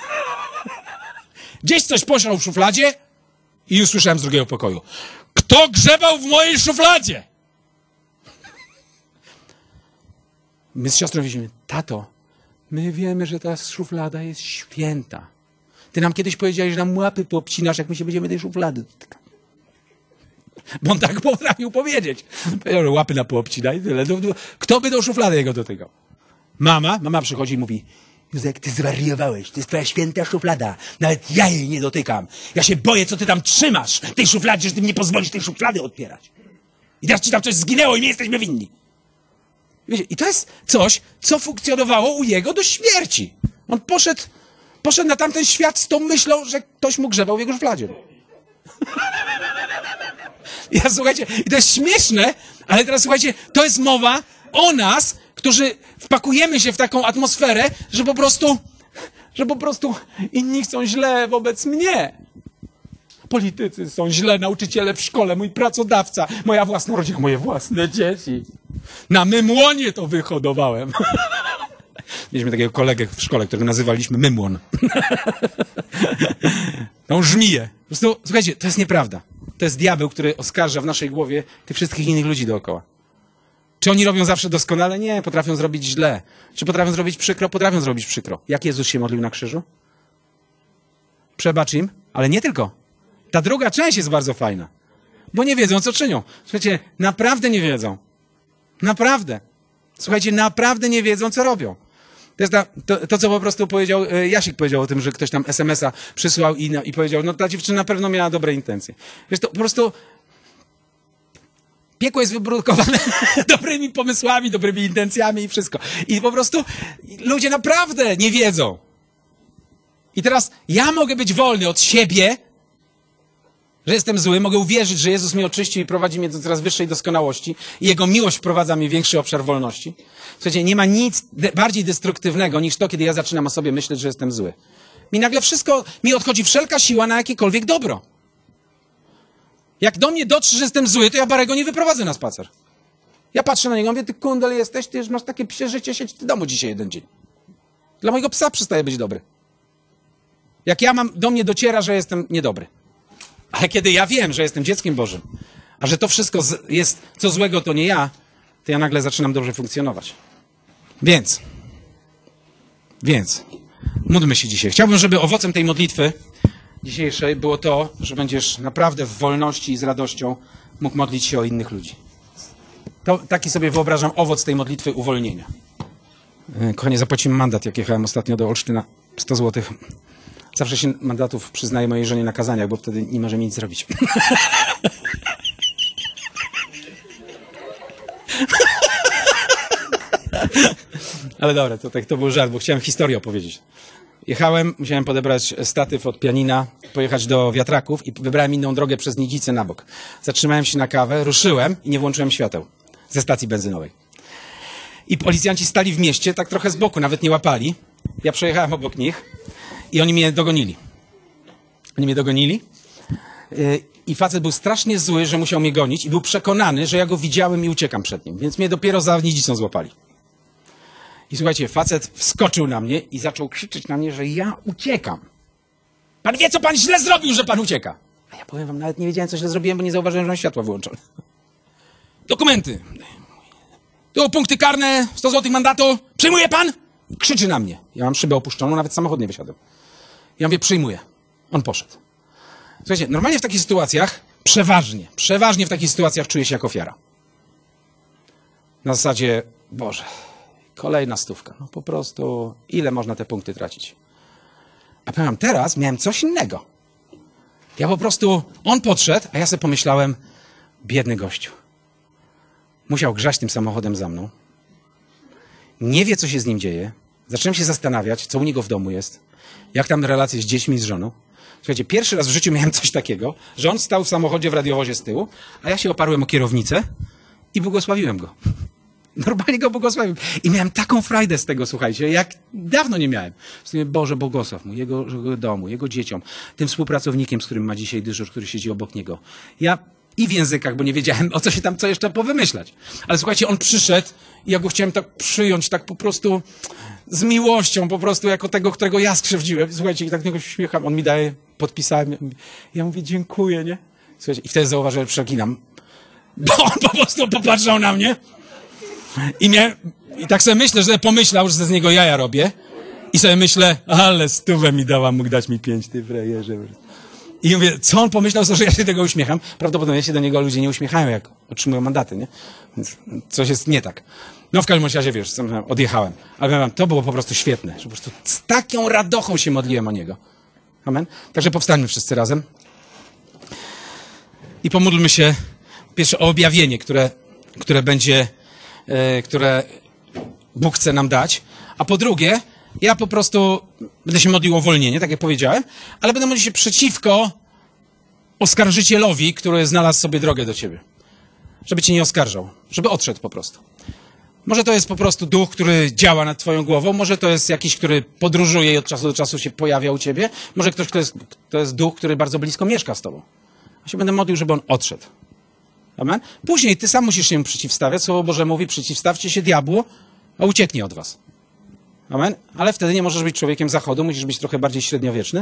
Gdzieś coś poszło w szufladzie i już słyszałem z drugiego pokoju. Kto grzebał w mojej szufladzie? My z siostrą mówiliśmy, tato, my wiemy, że ta szuflada jest święta. Ty nam kiedyś powiedziałeś, że nam łapy poobcinasz, jak my się będziemy tej szuflady dotykać. Bo on tak potrafił powiedzieć. Powiedział, że łapy na poobcina i tyle. Kto by do szuflady jego dotykał? Mama, mama przychodzi i mówi, Józek, ty zwariowałeś, to jest twoja święta szuflada. Nawet ja jej nie dotykam. Ja się boję, co ty tam trzymasz w tej szufladzie, że ty mi nie pozwolisz tej szuflady otwierać. I teraz ci tam coś zginęło i my jesteśmy winni. Wiecie, i to jest coś, co funkcjonowało u jego do śmierci. On poszedł, poszedł na tamten świat z tą myślą, że ktoś mu grzebał w jego szufladzie. Ja, słuchajcie, i to jest śmieszne, ale teraz słuchajcie, to jest mowa o nas, którzy wpakujemy się w taką atmosferę, że po prostu, że po prostu inni chcą źle wobec mnie. Politycy są źle, nauczyciele w szkole, mój pracodawca, moja własna rodzina, moje własne dzieci. Na mym łonie to wyhodowałem. Mieliśmy takiego kolegę w szkole, którego nazywaliśmy Mymłon. Tą żmiję. Po prostu, słuchajcie, to jest nieprawda. To jest diabeł, który oskarża w naszej głowie tych wszystkich innych ludzi dookoła. Czy oni robią zawsze doskonale? Nie, potrafią zrobić źle. Czy potrafią zrobić przykro? Potrafią zrobić przykro. Jak Jezus się modlił na krzyżu? Przebacz im, ale nie tylko. Ta druga część jest bardzo fajna. Bo nie wiedzą, co czynią. Słuchajcie, naprawdę nie wiedzą. Naprawdę. Słuchajcie, naprawdę nie wiedzą, co robią. To jest ta, to, to, co po prostu powiedział, Jasik powiedział o tym, że ktoś tam es em es a przysłał i, i powiedział, no ta dziewczyna na pewno miała dobre intencje. Wiesz, to po prostu piekło jest wybrukowane dobrymi pomysłami, dobrymi intencjami i wszystko. I po prostu ludzie naprawdę nie wiedzą. I teraz ja mogę być wolny od siebie, że jestem zły, mogę uwierzyć, że Jezus mnie oczyścił i prowadzi mnie do coraz wyższej doskonałości i Jego miłość wprowadza mnie w większy obszar wolności. Słuchajcie, nie ma nic de- bardziej destruktywnego niż to, kiedy ja zaczynam o sobie myśleć, że jestem zły. Mi nagle wszystko, mi odchodzi wszelka siła na jakiekolwiek dobro. Jak do mnie dotrze, że jestem zły, to ja Barego nie wyprowadzę na spacer. Ja patrzę na niego, mówię, ty kundel jesteś, ty już masz takie psie życie, siedź w domu dzisiaj jeden dzień. Dla mojego psa przestaje być dobry. Jak ja mam, do mnie dociera, że jestem niedobry. Ale kiedy ja wiem, że jestem dzieckiem Bożym, a że to wszystko jest, co złego to nie ja, to ja nagle zaczynam dobrze funkcjonować. Więc, więc, módlmy się dzisiaj. Chciałbym, żeby owocem tej modlitwy dzisiejszej było to, że będziesz naprawdę w wolności i z radością mógł modlić się o innych ludzi. To taki sobie wyobrażam owoc tej modlitwy uwolnienia. Kochanie, zapłacimy mandat, jak jechałem ostatnio do Olsztyna, sto złotych. Zawsze się mandatów przyznaję mojej żonie na kazaniach, bo wtedy nie może mi nic zrobić. Ale dobra, to, tak, to był żart, bo chciałem historię opowiedzieć. Jechałem, musiałem podebrać statyw od pianina, pojechać do wiatraków i wybrałem inną drogę przez Niedzicę na bok. Zatrzymałem się na kawę, ruszyłem i nie włączyłem świateł ze stacji benzynowej. I policjanci stali w mieście, tak trochę z boku, nawet nie łapali. Ja przejechałem obok nich i oni mnie dogonili. Oni mnie dogonili i facet był strasznie zły, że musiał mnie gonić i był przekonany, że ja go widziałem i uciekam przed nim. Więc mnie dopiero za Niedzicą złapali. I słuchajcie, facet wskoczył na mnie i zaczął krzyczeć na mnie, że ja uciekam. Pan wie, co pan źle zrobił, że pan ucieka. A ja powiem wam, nawet nie wiedziałem, co źle zrobiłem, bo nie zauważyłem, że mam światła wyłączone. Dokumenty. Tu punkty karne, sto złotych mandatu. Przyjmuje pan? Krzyczy na mnie. Ja mam szybę opuszczoną, nawet samochód nie wysiadłem. Ja mówię, przyjmuję. On poszedł. Słuchajcie, normalnie w takich sytuacjach, przeważnie, przeważnie w takich sytuacjach czuję się jak ofiara. Na zasadzie, Boże, kolejna stówka. No po prostu, ile można te punkty tracić? A powiem wam, teraz miałem coś innego. Ja po prostu, on podszedł, a ja sobie pomyślałem, biedny gościu. Musiał grzać tym samochodem za mną. Nie wie, co się z nim dzieje. Zacząłem się zastanawiać, co u niego w domu jest. Jak tam relacje z dziećmi i z żoną. Słuchajcie, pierwszy raz w życiu miałem coś takiego, że on stał w samochodzie w radiowozie z tyłu, a ja się oparłem o kierownicę i błogosławiłem go. Normalnie go błogosławiłem. I miałem taką frajdę z tego, słuchajcie, jak dawno nie miałem. W sumie, Boże, błogosław mu, jego, jego domu, jego dzieciom, tym współpracownikiem, z którym ma dzisiaj dyżur, który siedzi obok niego. Ja i w językach, bo nie wiedziałem, o co się tam, co jeszcze powymyślać. Ale słuchajcie, on przyszedł i ja go chciałem tak przyjąć, tak po prostu z miłością, po prostu jako tego, którego ja skrzywdziłem. Słuchajcie, i tak do niego się uśmiecham, on mi daje, podpisałem. Ja mówię, dziękuję, nie? Słuchajcie, i wtedy zauważyłem, że przeginam. Bo on po prostu popatrzał na mnie i mnie, i tak sobie myślę, że pomyślał, że z niego jaja robię i sobie myślę, ale stówę mi dała, mógł dać mi pięć, ty frajerze. I mówię, co on pomyślał, że ja się tego uśmiecham? Prawdopodobnie się do niego ludzie nie uśmiechają, jak otrzymują mandaty, nie? Więc coś jest nie tak. No w każdym razie, wiesz, odjechałem. Ale powiem wam, to było po prostu świetne, że po prostu z taką radochą się modliłem o niego. Amen? Także powstańmy wszyscy razem i pomódlmy się pierwsze o objawienie, które, które będzie, e, które Bóg chce nam dać, a po drugie, ja po prostu będę się modlił o uwolnienie, tak jak powiedziałem, ale będę modlić się przeciwko oskarżycielowi, który znalazł sobie drogę do ciebie. Żeby cię nie oskarżał, żeby odszedł po prostu. Może to jest po prostu duch, który działa nad twoją głową, może to jest jakiś, który podróżuje i od czasu do czasu się pojawia u ciebie, może ktoś, kto jest, to jest duch, który bardzo blisko mieszka z tobą. Ja się będę modlił, żeby on odszedł. Amen? Później ty sam musisz się mu przeciwstawiać. Słowo Boże mówi, przeciwstawcie się diabłu, a ucieknie od was. Amen? Ale wtedy nie możesz być człowiekiem zachodu, musisz być trochę bardziej średniowieczny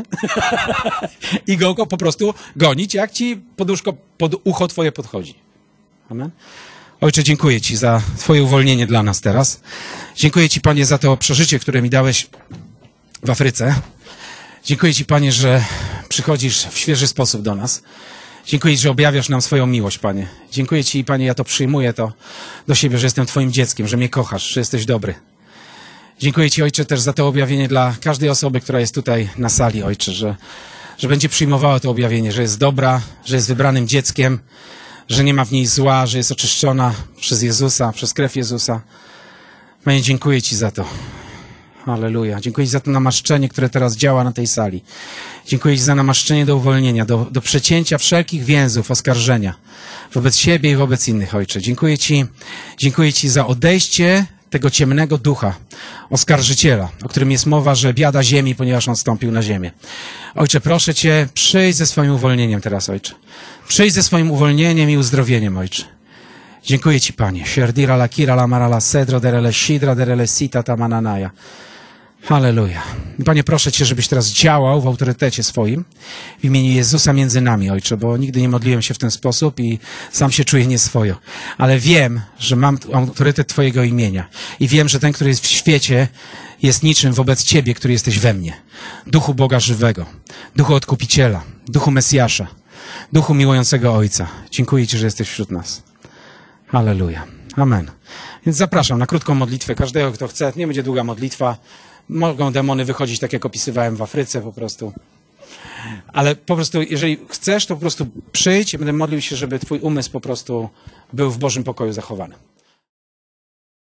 i go po prostu gonić, jak ci poduszko, pod ucho twoje podchodzi. Amen? Ojcze, dziękuję ci za twoje uwolnienie dla nas teraz. Dziękuję ci, Panie, za to przeżycie, które mi dałeś w Afryce. Dziękuję ci, Panie, że przychodzisz w świeży sposób do nas. Dziękuję ci, że objawiasz nam swoją miłość, Panie. Dziękuję ci, Panie, ja to przyjmuję to do siebie, że jestem twoim dzieckiem, że mnie kochasz, że jesteś dobry. Dziękuję ci, Ojcze, też za to objawienie dla każdej osoby, która jest tutaj na sali, Ojcze, że, że będzie przyjmowała to objawienie, że jest dobra, że jest wybranym dzieckiem, że nie ma w niej zła, że jest oczyszczona przez Jezusa, przez krew Jezusa. Panie, dziękuję ci za to. Halleluja. Dziękuję ci za to namaszczenie, które teraz działa na tej sali. Dziękuję ci za namaszczenie do uwolnienia, do, do przecięcia wszelkich więzów, oskarżenia wobec siebie i wobec innych, Ojcze. Dziękuję ci, dziękuję ci za odejście tego ciemnego ducha, oskarżyciela, o którym jest mowa, że biada ziemi, ponieważ on stąpił na ziemię. Ojcze, proszę cię, przyjdź ze swoim uwolnieniem teraz, Ojcze. Przyjdź ze swoim uwolnieniem i uzdrowieniem, Ojcze. Dziękuję ci, Panie. Sierdira la kira la marala sedro derele sidra derele sita tamananaja. Halleluja. Panie, proszę cię, żebyś teraz działał w autorytecie swoim w imieniu Jezusa między nami, Ojcze, bo nigdy nie modliłem się w ten sposób i sam się czuję nieswojo. Ale wiem, że mam autorytet twojego imienia i wiem, że ten, który jest w świecie, jest niczym wobec ciebie, który jesteś we mnie. Duchu Boga żywego, Duchu Odkupiciela, Duchu Mesjasza, Duchu miłującego Ojca. Dziękuję ci, że jesteś wśród nas. Halleluja. Amen. Więc zapraszam na krótką modlitwę każdego, kto chce. Nie będzie długa modlitwa. Mogą demony wychodzić, tak jak opisywałem w Afryce po prostu. Ale po prostu, jeżeli chcesz, to po prostu przyjdź i będę modlił się, żeby twój umysł po prostu był w Bożym pokoju zachowany.